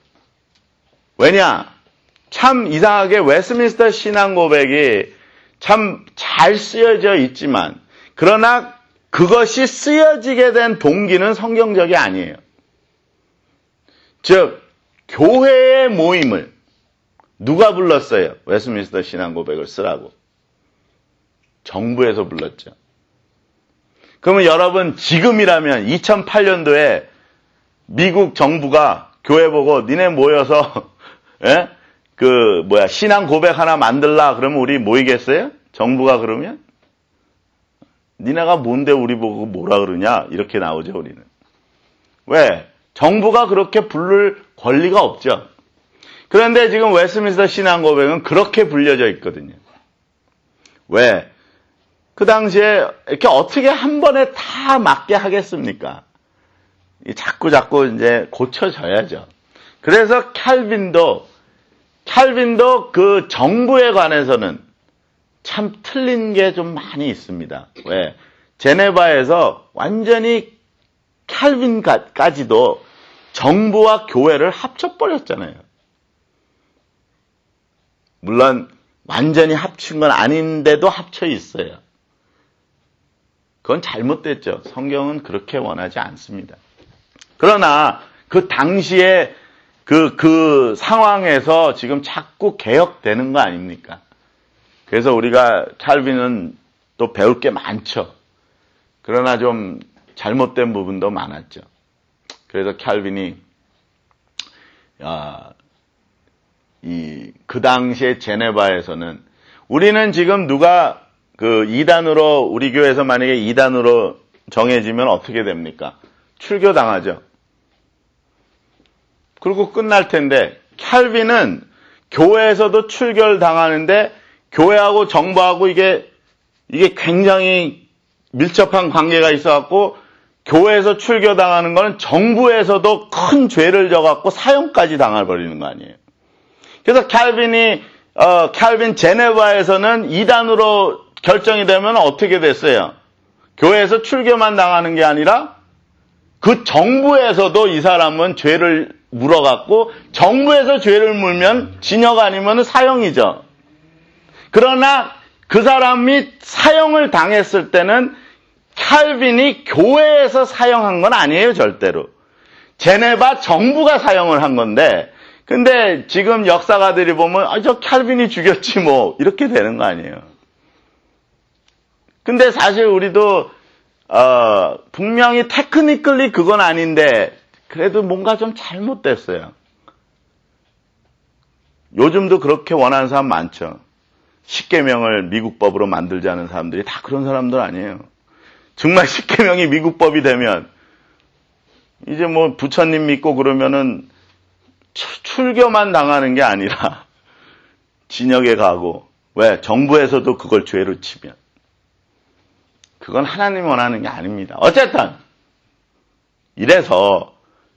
왜냐? 참 이상하게 웨스트민스터 신앙 고백이 참 잘 쓰여져 있지만, 그러나 그것이 쓰여지게 된 동기는 성경적이 아니에요. 즉, 교회의 모임을 누가 불렀어요? 웨스트민스터 신앙 고백을 쓰라고. 정부에서 불렀죠. 그러면 여러분, 지금이라면 이천팔 년도에 미국 정부가 교회 보고 니네 모여서 예? 그 뭐야 신앙 고백 하나 만들라 그러면 우리 모이겠어요? 정부가 그러면? 니네가 뭔데 우리 보고 뭐라 그러냐? 이렇게 나오죠, 우리는. 왜? 정부가 그렇게 부를 권리가 없죠. 그런데 지금 웨스트민스터 신앙 고백은 그렇게 불려져 있거든요. 왜? 그 당시에 이렇게 어떻게 한 번에 다 맞게 하겠습니까? 자꾸 자꾸 이제 고쳐져야죠. 그래서 칼빈도 칼빈도 그 정부에 관해서는 참 틀린 게 좀 많이 있습니다. 왜? 제네바에서 완전히 칼빈까지도 정부와 교회를 합쳐버렸잖아요. 물론 완전히 합친 건 아닌데도 합쳐 있어요. 그건 잘못됐죠. 성경은 그렇게 원하지 않습니다. 그러나 그 당시에 그, 그 상황에서 지금 자꾸 개혁되는 거 아닙니까? 그래서 우리가 칼빈은 또 배울 게 많죠. 그러나 좀 잘못된 부분도 많았죠. 그래서 칼빈이, 아, 이, 그 당시에 제네바에서는 우리는 지금 누가 그 이단으로, 우리 교회에서 만약에 이단으로 정해지면 어떻게 됩니까? 출교당하죠. 그리고 끝날 텐데, 칼빈은 교회에서도 출교당하는데, 교회하고 정부하고 이게, 이게 굉장히 밀접한 관계가 있어갖고, 교회에서 출교당하는 거는 정부에서도 큰 죄를 져갖고 사형까지 당해버리는 거 아니에요. 그래서 칼빈이, 어, 칼빈 제네바에서는 이단으로 결정이 되면 어떻게 됐어요? 교회에서 출교만 당하는 게 아니라 그 정부에서도 이 사람은 죄를 물어갖고 정부에서 죄를 물면 징역 아니면 사형이죠. 그러나 그 사람이 사형을 당했을 때는 칼빈이 교회에서 사형한 건 아니에요, 절대로. 제네바 정부가 사형을 한 건데, 근데 지금 역사가들이 보면 아, 저 칼빈이 죽였지 뭐 이렇게 되는 거 아니에요. 근데 사실 우리도 어, 분명히 테크니컬리 그건 아닌데 그래도 뭔가 좀 잘못됐어요. 요즘도 그렇게 원하는 사람 많죠. 십계명을 미국법으로 만들자는 사람들이 다 그런 사람들 아니에요. 정말 십계명이 미국법이 되면 이제 뭐 부처님 믿고 그러면은 출교만 당하는 게 아니라 진역에 가고, 왜? 정부에서도 그걸 죄로 치면. 그건 하나님이 원하는 게 아닙니다. 어쨌든 이래서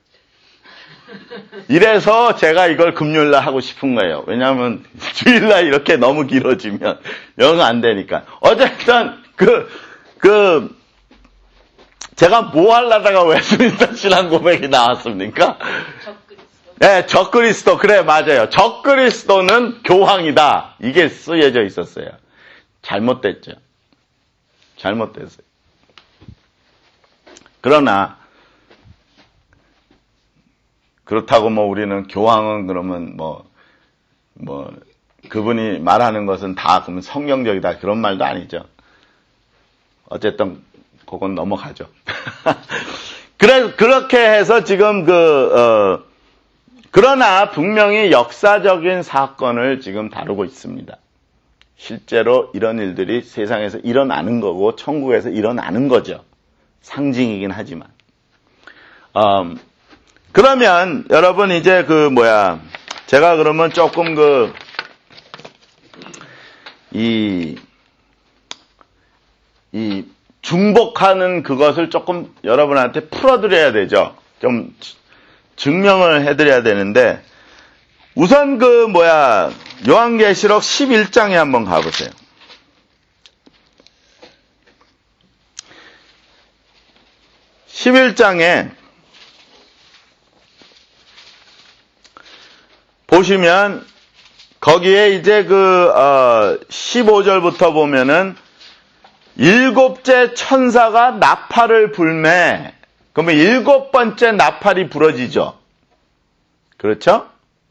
이래서 제가 이걸 금요일날 하고 싶은 거예요. 왜냐하면 주일날 이렇게 너무 길어지면 영어 안 되니까. 어쨌든 그, 그 제가 뭐 하려다가 웨스트민스터 신앙 고백이 나왔습니까? 네, 적그리스도. 그래, 맞아요. 적그리스도는 교황이다. 이게 쓰여져 있었어요. 잘못됐죠. 잘못됐어요. 그러나 그렇다고 뭐 우리는 교황은 그러면 뭐 뭐 그분이 말하는 것은 다 그러면 성경적이다 그런 말도 아니죠. 어쨌든 그건 넘어가죠. 그래 그렇게 해서 지금 그 어, 그러나 분명히 역사적인 사건을 지금 다루고 있습니다. 실제로 이런 일들이 세상에서 일어나는 거고 천국에서 일어나는 거죠. 상징이긴 하지만. 음, 그러면 여러분 이제 그 뭐야 제가 그러면 조금 그 이 이 중복하는 그것을 조금 여러분한테 풀어드려야 되죠. 좀 증명을 해드려야 되는데 우선 그 뭐야 요한계시록 십일 장에 한번 가보세요. 십일 장에 보시면 거기에 이제 그 어, 십오 절부터 보면은 일곱째 천사가 나팔을 불매. 그러면 일곱 번째 나팔이 부러지죠. 그렇죠?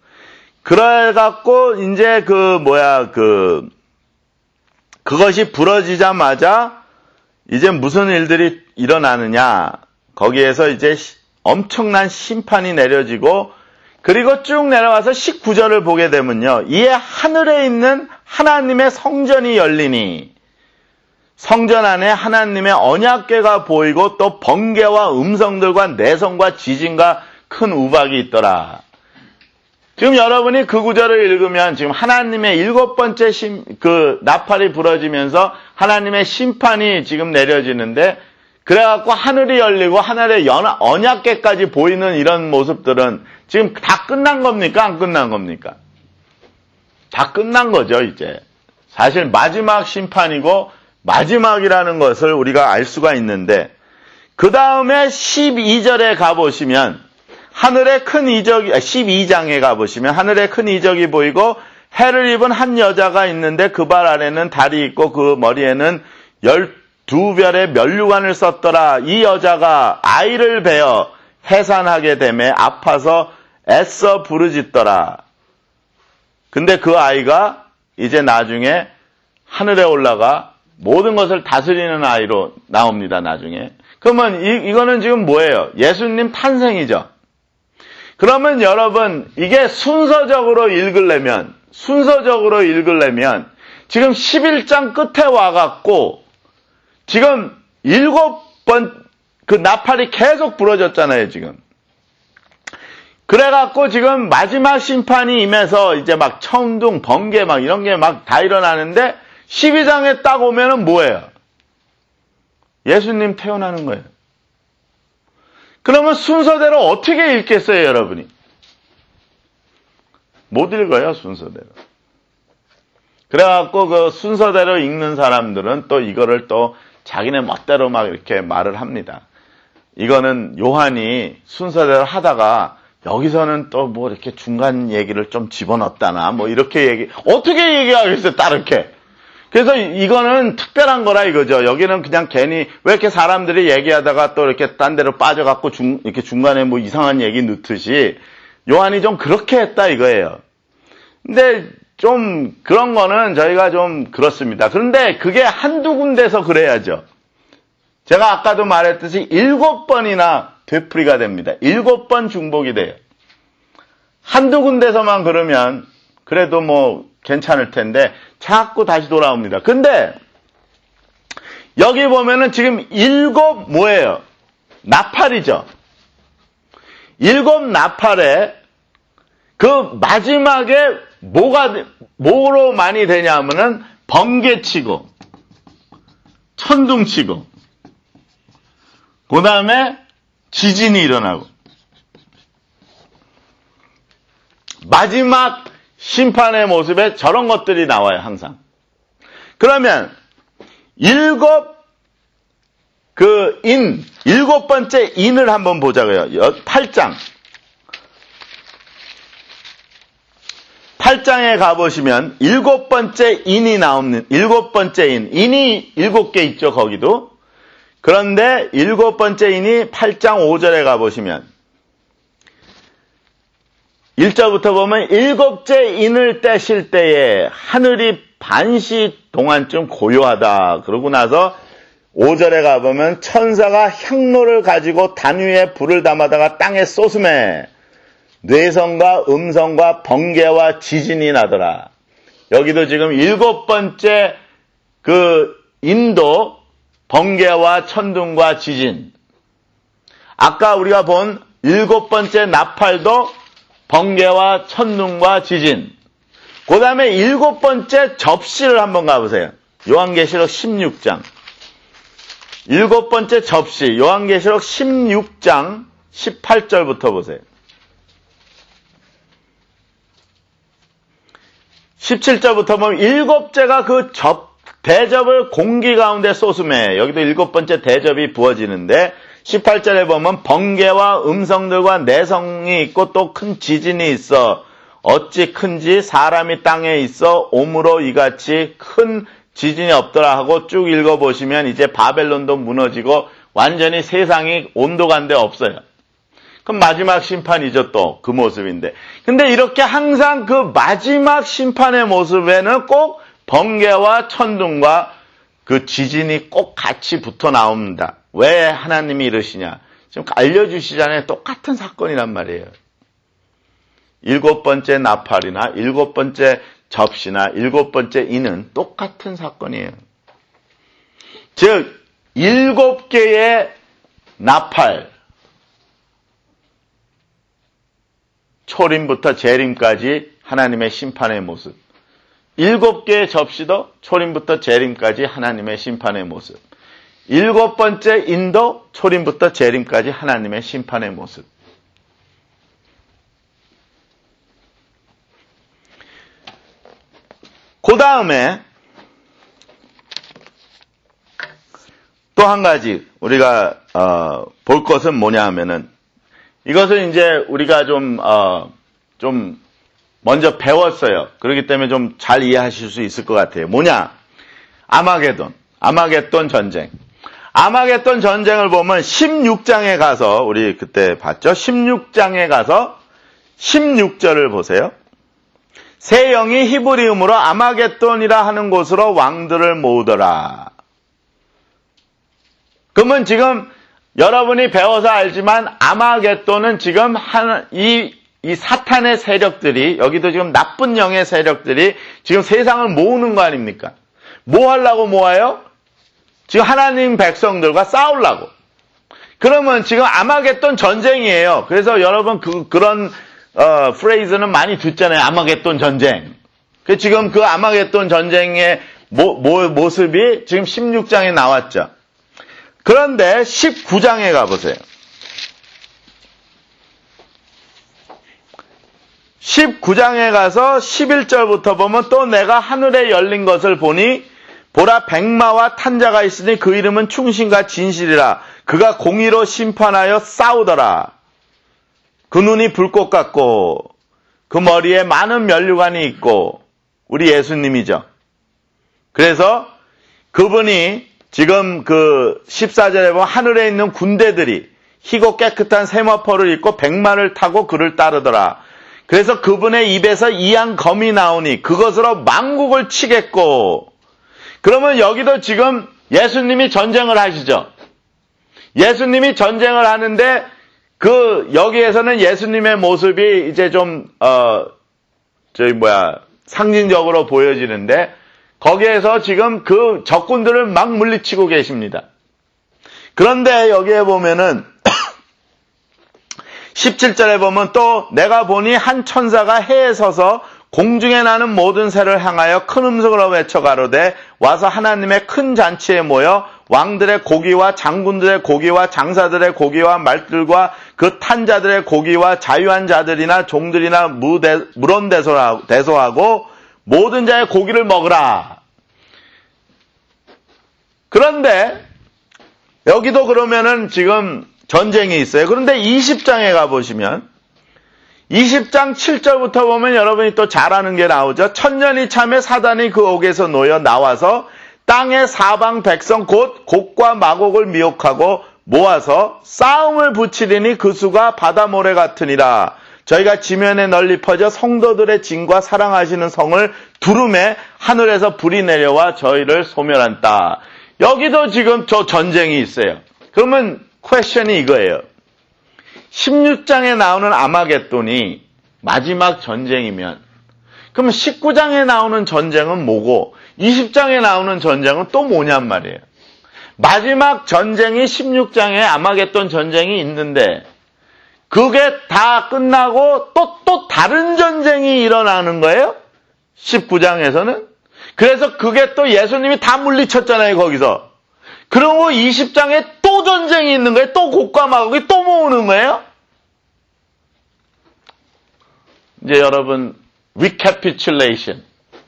그래갖고 이제 그 뭐야 그 그것이 부러지자마자 이제 무슨 일들이 일어나느냐. 거기에서 이제 엄청난 심판이 내려지고 그리고 쭉 내려와서 십구 절을 보게 되면요. 이에 하늘에 있는 하나님의 성전이 열리니 성전 안에 하나님의 언약궤가 보이고 또 번개와 음성들과 내성과 지진과 큰 우박이 있더라. 지금 여러분이 그 구절을 읽으면 지금 하나님의 일곱 번째 심, 그 나팔이 부러지면서 하나님의 심판이 지금 내려지는데 그래갖고 하늘이 열리고 하늘의 연하, 언약궤까지 보이는 이런 모습들은 지금 다 끝난 겁니까? 안 끝난 겁니까? 다 끝난 거죠, 이제. 사실 마지막 심판이고 마지막이라는 것을 우리가 알 수가 있는데 그 다음에 십이 절에 가보시면 하늘에 큰 이적이, 십이 장에 가보시면 하늘에 큰 이적이 보이고 해를 입은 한 여자가 있는데 그 발 아래는 달이 있고 그 머리에는 열두 별의 면류관을 썼더라. 이 여자가 아이를 베어 해산하게 되매 아파서 애써 부르짖더라. 근데 그 아이가 이제 나중에 하늘에 올라가 모든 것을 다스리는 아이로 나옵니다, 나중에. 그러면 이, 이거는 지금 뭐예요? 예수님 탄생이죠. 그러면 여러분, 이게 순서적으로 읽으려면, 순서적으로 읽으려면, 지금 십일 장 끝에 와갖고, 지금 일곱 번, 그 나팔이 계속 부러졌잖아요, 지금. 그래갖고 지금 마지막 심판이 임해서 이제 막 천둥, 번개 막 이런 게 막 다 일어나는데, 십이 장에 딱 오면은 뭐예요? 예수님 태어나는 거예요. 그러면 순서대로 어떻게 읽겠어요, 여러분이? 못 읽어요, 순서대로. 그래갖고 그 순서대로 읽는 사람들은 또 이거를 또 자기네 멋대로 막 이렇게 말을 합니다. 이거는 요한이 순서대로 하다가 여기서는 또 뭐 이렇게 중간 얘기를 좀 집어넣었다나 뭐 이렇게 얘기, 어떻게 얘기하겠어요, 따르게. 그래서 이거는 특별한 거라 이거죠. 여기는 그냥 괜히 왜 이렇게 사람들이 얘기하다가 또 이렇게 딴 데로 빠져갖고 중, 이렇게 중간에 뭐 이상한 얘기 넣듯이 요한이 좀 그렇게 했다 이거예요. 근데 좀 그런 거는 저희가 좀 그렇습니다. 그런데 그게 한두 군데서 그래야죠. 제가 아까도 말했듯이 일곱 번이나 되풀이가 됩니다. 일곱 번 중복이 돼요. 한두 군데서만 그러면 그래도 뭐 괜찮을 텐데 자꾸 다시 돌아옵니다. 근데 여기 보면은 지금 일곱 뭐예요? 나팔이죠. 일곱 나팔에 그 마지막에 뭐가 뭐로 많이 되냐면은 번개치고 천둥치고 그 다음에 지진이 일어나고 마지막 심판의 모습에 저런 것들이 나와요, 항상. 그러면, 일곱, 그, 인, 일곱 번째 인을 한번 보자고요. 팔 장. 팔 장에 가보시면, 일곱 번째 인이 나오는, 일곱 번째 인. 인이 일곱 개 있죠, 거기도. 그런데, 일곱 번째 인이 팔 장 오 절에 가보시면, 일 절부터 보면 일곱째 인을 떼실 때에 하늘이 반시 동안쯤 고요하다. 그러고 나서 오 절에 가보면 천사가 향로를 가지고 단 위에 불을 담아다가 땅에 쏟음에 뇌성과 음성과 번개와 지진이 나더라. 여기도 지금 일곱 번째 그 인도 번개와 천둥과 지진. 아까 우리가 본 일곱 번째 나팔도 번개와 천둥과 지진. 그 다음에 일곱 번째 접시를 한번 가보세요. 요한계시록 십육 장. 일곱 번째 접시. 요한계시록 십육 장 십팔 절부터 보세요. 십칠 절부터 보면 일곱째가 그 접, 대접을 공기 가운데 쏟음에 여기도 일곱 번째 대접이 부어지는데 십팔 절에 보면 번개와 음성들과 내성이 있고 또 큰 지진이 있어 어찌 큰지 사람이 땅에 있어 오므로 이같이 큰 지진이 없더라 하고 쭉 읽어보시면 이제 바벨론도 무너지고 완전히 세상이 온도간데 없어요. 그럼 마지막 심판이죠, 또 그 모습인데. 근데 이렇게 항상 그 마지막 심판의 모습에는 꼭 번개와 천둥과 그 지진이 꼭 같이 붙어 나옵니다. 왜 하나님이 이러시냐? 지금 알려주시잖아요. 똑같은 사건이란 말이에요. 일곱 번째 나팔이나 일곱 번째 접시나 일곱 번째 이는 똑같은 사건이에요. 즉 일곱 개의 나팔, 초림부터 재림까지 하나님의 심판의 모습. 일곱 개의 접시도 초림부터 재림까지 하나님의 심판의 모습. 일곱 번째 인도 초림부터 재림까지 하나님의 심판의 모습. 그 다음에 또 한 가지 우리가 어, 볼 것은 뭐냐 하면은 이것은 이제 우리가 좀, 어, 좀 먼저 배웠어요. 그렇기 때문에 좀 잘 이해하실 수 있을 것 같아요. 뭐냐? 아마게돈, 아마게돈 전쟁. 아마게돈 전쟁을 보면 십육 장에 가서 우리 그때 봤죠? 십육 장에 가서 십육 절을 보세요. 새 영이 히브리음으로 아마겟돈이라 하는 곳으로 왕들을 모으더라. 그러면 지금 여러분이 배워서 알지만 아마겟돈은 지금 한, 이, 이 사탄의 세력들이, 여기도 지금 나쁜 영의 세력들이 지금 세상을 모으는 거 아닙니까? 뭐 하려고 모아요? 지금 하나님 백성들과 싸우려고. 그러면 지금 아마겟돈 전쟁이에요. 그래서 여러분 그, 그런 어, 프레이즈는 많이 듣잖아요. 아마겟돈 전쟁. 그 지금 그 아마겟돈 전쟁의 모, 모, 모습이 지금 십육 장에 나왔죠. 그런데 십구 장에 가보세요. 십구 장에 가서 십일 절부터 보면 또 내가 하늘에 열린 것을 보니 보라 백마와 탄자가 있으니 그 이름은 충신과 진실이라. 그가 공의로 심판하여 싸우더라. 그 눈이 불꽃 같고 그 머리에 많은 면류관이 있고 우리 예수님이죠. 그래서 그분이 지금 그 십사 절에 보면 하늘에 있는 군대들이 희고 깨끗한 세마포를 입고 백마를 타고 그를 따르더라. 그래서 그분의 입에서 이양 검이 나오니 그것으로 만국을 치겠고. 그러면 여기도 지금 예수님이 전쟁을 하시죠. 예수님이 전쟁을 하는데 그 여기에서는 예수님의 모습이 이제 좀 어 저희 뭐야 상징적으로 보여지는데 거기에서 지금 그 적군들을 막 물리치고 계십니다. 그런데 여기에 보면은 십칠 절에 보면 또 내가 보니 한 천사가 해에 서서 공중에 나는 모든 새를 향하여 큰 음성으로 외쳐 가로되 와서 하나님의 큰 잔치에 모여 왕들의 고기와 장군들의 고기와 장사들의 고기와 말들과 그 탄자들의 고기와 자유한 자들이나 종들이나 무대, 물온 대소하고 모든 자의 고기를 먹으라. 그런데 여기도 그러면은 지금 전쟁이 있어요. 그런데 이십 장에 가보시면 이십 장 칠 절부터 보면 여러분이 또 잘 아는 게 나오죠. 천년이 참에 사단이 그 옥에서 놓여 나와서 땅의 사방 백성 곧 곡과 마곡을 미혹하고 모아서 싸움을 붙이리니 그 수가 바다 모래 같으니라. 저희가 지면에 널리 퍼져 성도들의 진과 사랑하시는 성을 두름에 하늘에서 불이 내려와 저희를 소멸한다. 여기도 지금 저 전쟁이 있어요. 그러면 퀘션이 이거예요. 십육 장에 나오는 아마겟돈이 마지막 전쟁이면 그럼 십구 장에 나오는 전쟁은 뭐고 이십 장에 나오는 전쟁은 또 뭐냔 말이에요. 마지막 전쟁이 십육 장에 아마겟돈 전쟁이 있는데 그게 다 끝나고 또, 또 다른 전쟁이 일어나는 거예요. 십구 장에서는. 그래서 그게 또 예수님이 다 물리쳤잖아요, 거기서. 그러고 이십 장에 또 전쟁이 있는 거예요. 또 곡과 마곡이 또 모으는 거예요. 이제 여러분, recapitulation.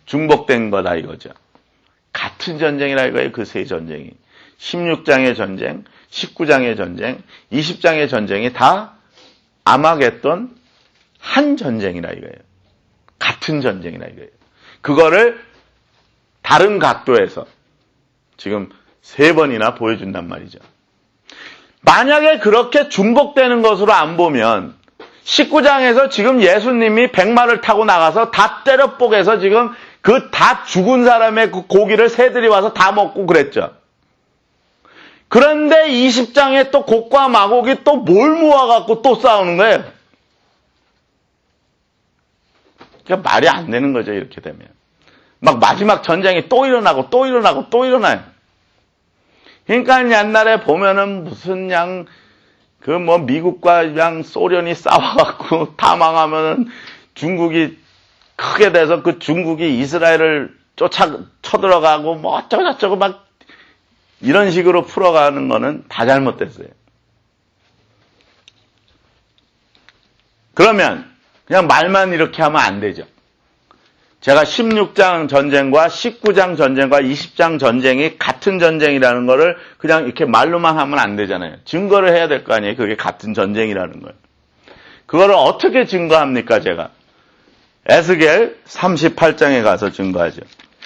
중복된 거다 이거죠. 같은 전쟁이라 이거예요. 그 세 전쟁이. 십육 장의 전쟁, 십구 장의 전쟁, 이십 장의 전쟁이 다 아마겟돈 한 전쟁이라 이거예요. 같은 전쟁이라 이거예요. 그거를 다른 각도에서 지금 세 번이나 보여준단 말이죠. 만약에 그렇게 중복되는 것으로 안 보면 십구 장에서 지금 예수님이 백마를 타고 나가서 다 때려 뽀개서 지금 그 다 죽은 사람의 그 고기를 새들이 와서 다 먹고 그랬죠. 그런데 이십 장에 또 곡과 마곡이 또 뭘 모아갖고 또 싸우는 거예요. 그러니까 말이 안 되는 거죠, 이렇게 되면. 막 마지막 전쟁이 또 일어나고 또 일어나고 또 일어나요. 그러니까 옛날에 보면은 무슨 양, 그 뭐 미국과 양 소련이 싸워갖고 다 망하면은 중국이 크게 돼서 그 중국이 이스라엘을 쫓아, 쳐들어가고 뭐 어쩌고저쩌고 막 이런 식으로 풀어가는 거는 다 잘못됐어요. 그러면 그냥 말만 이렇게 하면 안 되죠. 제가 십육 장 전쟁과 십구 장 전쟁과 이십 장 전쟁이 같은 전쟁이라는 거를 그냥 이렇게 말로만 하면 안 되잖아요. 증거를 해야 될 거 아니에요. 그게 같은 전쟁이라는 걸. 그거를 어떻게 증거합니까, 제가? 에스겔 삼십팔 장에 가서 증거하죠.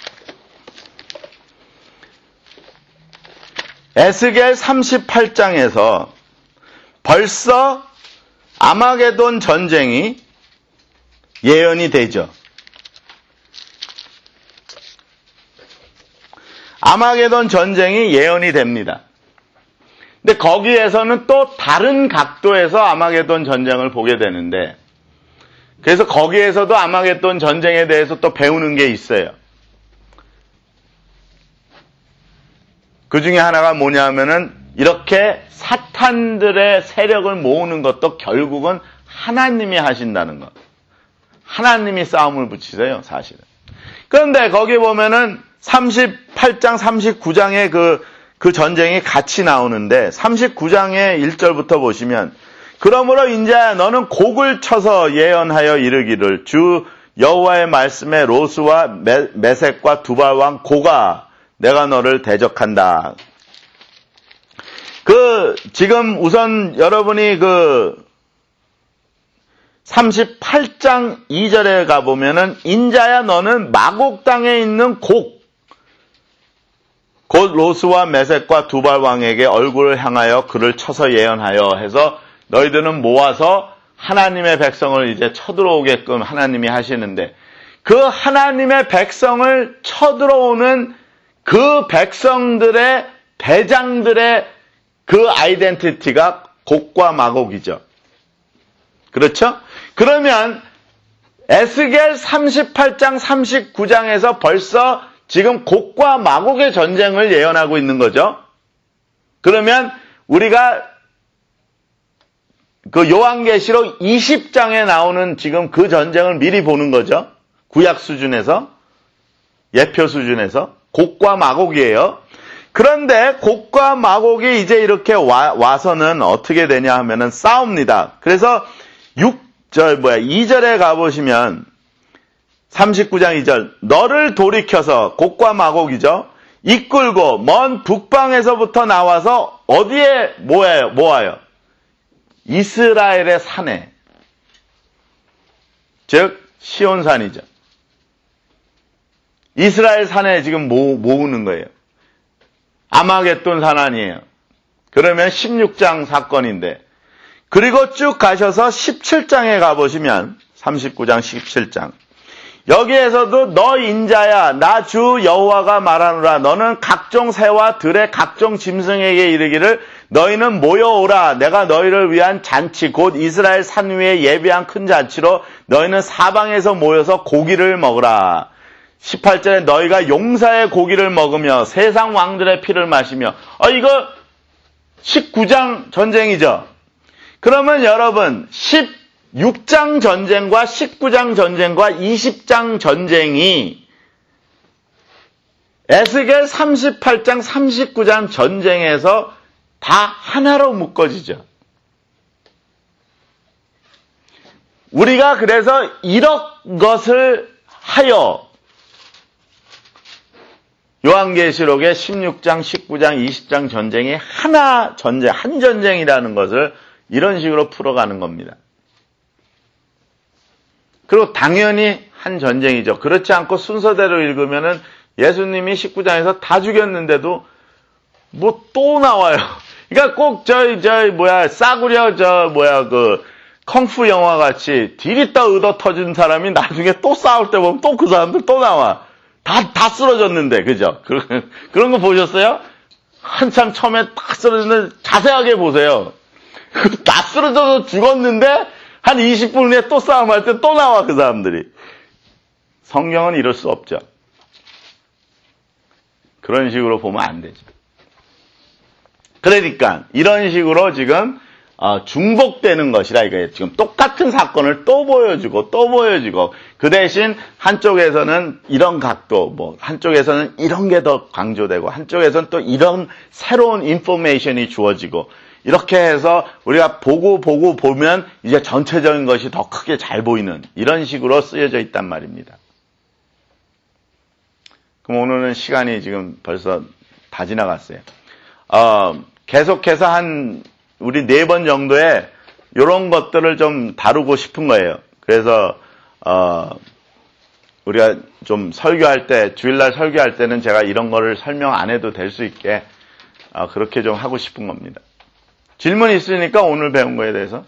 에스겔 삼십팔 장에서 벌써 아마게돈 전쟁이 예언이 되죠. 아마게돈 전쟁이 예언이 됩니다. 근데 거기에서는 또 다른 각도에서 아마게돈 전쟁을 보게 되는데, 그래서 거기에서도 아마게돈 전쟁에 대해서 또 배우는 게 있어요. 그 중에 하나가 뭐냐면은 이렇게 사탄들의 세력을 모으는 것도 결국은 하나님이 하신다는 것. 하나님이 싸움을 붙이세요, 사실은. 그런데 거기 보면은 삼십팔 장, 삼십구 장의 그, 그 전쟁이 같이 나오는데 삼십구 장의 일 절부터 보시면, 그러므로 이제 너는 곡을 쳐서 예언하여 이르기를 주 여호와의 말씀에 로스와 메, 메섹과 두발 왕 고가 내가 너를 대적한다. 그 지금 우선 여러분이 그 삼십팔 장 이 절에 가보면은 인자야 너는 마곡 땅에 있는 곡 곧 로스와 메섹과 두발 왕에게 얼굴을 향하여 그를 쳐서 예언하여 해서 너희들은 모아서 하나님의 백성을 이제 쳐들어오게끔 하나님이 하시는데, 그 하나님의 백성을 쳐들어오는 그 백성들의 대장들의 그 아이덴티티가 곡과 마곡이죠. 그렇죠? 그러면 에스겔 삼십팔 장 삼십구 장에서 벌써 지금 곡과 마곡의 전쟁을 예언하고 있는 거죠. 그러면 우리가 그 요한계시록 이십 장에 나오는 지금 그 전쟁을 미리 보는 거죠. 구약 수준에서, 예표 수준에서 곡과 마곡이에요. 그런데 곡과 마곡이 이제 이렇게 와, 와서는 어떻게 되냐 하면은 싸웁니다. 그래서 육 절 뭐야 이 절에 가보시면 삼십구 장 이 절 너를 돌이켜서 곡과 마곡이죠. 이끌고 먼 북방에서부터 나와서 어디에 모아요? 모아요? 이스라엘의 산에, 즉 시온산이죠. 이스라엘 산에 지금 모, 모으는 거예요. 아마겟돈 산 아니에요. 그러면 십육 장 사건인데, 그리고 쭉 가셔서 십칠 장에 가보시면 삼십구 장 십칠 장 여기에서도 너 인자야 나 주 여호와가 말하노라 너는 각종 새와 들의 각종 짐승에게 이르기를 너희는 모여오라 내가 너희를 위한 잔치 곧 이스라엘 산 위에 예비한 큰 잔치로 너희는 사방에서 모여서 고기를 먹으라. 십팔 절에 너희가 용사의 고기를 먹으며 세상 왕들의 피를 마시며, 어 이거 십구 장 전쟁이죠. 그러면 여러분 십육 장 전쟁과 십구 장 전쟁과 이십 장 전쟁이 에스겔 삼십팔 장 삼십구 장 전쟁에서 다 하나로 묶어지죠. 우리가 그래서 이런 것을 하여 요한계시록의 십육 장, 십구 장, 이십 장 전쟁이 하나 전쟁, 한 전쟁이라는 것을 이런 식으로 풀어가는 겁니다. 그리고 당연히 한 전쟁이죠. 그렇지 않고 순서대로 읽으면은 예수님이 십구 장에서 다 죽였는데도 뭐 또 나와요. 그러니까 꼭 저희 저희 뭐야 싸구려 저 뭐야 그 컹푸 영화 같이 디리다 의도 터진 사람이 나중에 또 싸울 때 보면 또 그 사람들 또 나와. 다, 다 쓰러졌는데, 그죠? 그런, 그런 거 보셨어요? 한참 처음에 딱 쓰러졌는데 자세하게 보세요. 다 쓰러져서 죽었는데 한 이십 분 후에 또 싸움할 때 또 나와, 그 사람들이. 성경은 이럴 수 없죠. 그런 식으로 보면 안 되죠. 그러니까 이런 식으로 지금 어, 중복되는 것이라 이거예요. 지금 똑같은 사건을 또 보여주고 또 보여주고 그 대신 한쪽에서는 이런 각도, 뭐 한쪽에서는 이런 게 더 강조되고 한쪽에서는 또 이런 새로운 인포메이션이 주어지고 이렇게 해서 우리가 보고 보고 보면 이제 전체적인 것이 더 크게 잘 보이는 이런 식으로 쓰여져 있단 말입니다. 그럼 오늘은 시간이 지금 벌써 다 지나갔어요. 어, 계속해서 한 우리 네 번 정도에 이런 것들을 좀 다루고 싶은 거예요. 그래서 어, 우리가 좀 설교할 때, 주일날 설교할 때는 제가 이런 거를 설명 안 해도 될 수 있게 어, 그렇게 좀 하고 싶은 겁니다. 질문 있으니까 오늘 배운 거에 대해서.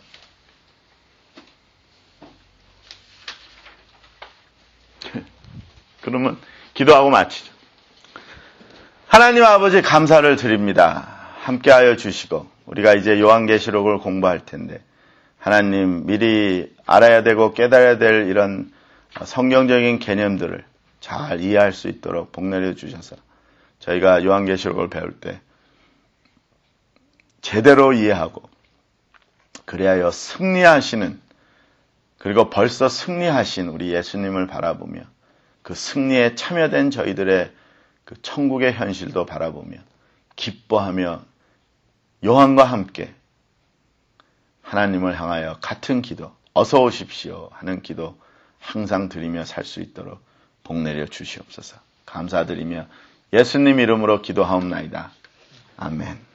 그러면 기도하고 마치죠. 하나님 아버지 감사를 드립니다. 함께하여 주시고 우리가 이제 요한계시록을 공부할 텐데 하나님 미리 알아야 되고 깨달아야 될 이런 성경적인 개념들을 잘 이해할 수 있도록 복 내려 주셔서 저희가 요한계시록을 배울 때 제대로 이해하고 그래야 승리하시는 그리고 벌써 승리하신 우리 예수님을 바라보며 그 승리에 참여된 저희들의 그 천국의 현실도 바라보며 기뻐하며 요한과 함께 하나님을 향하여 같은 기도, 어서 오십시오 하는 기도 항상 드리며 살 수 있도록 복 내려 주시옵소서. 감사드리며 예수님 이름으로 기도하옵나이다. 아멘.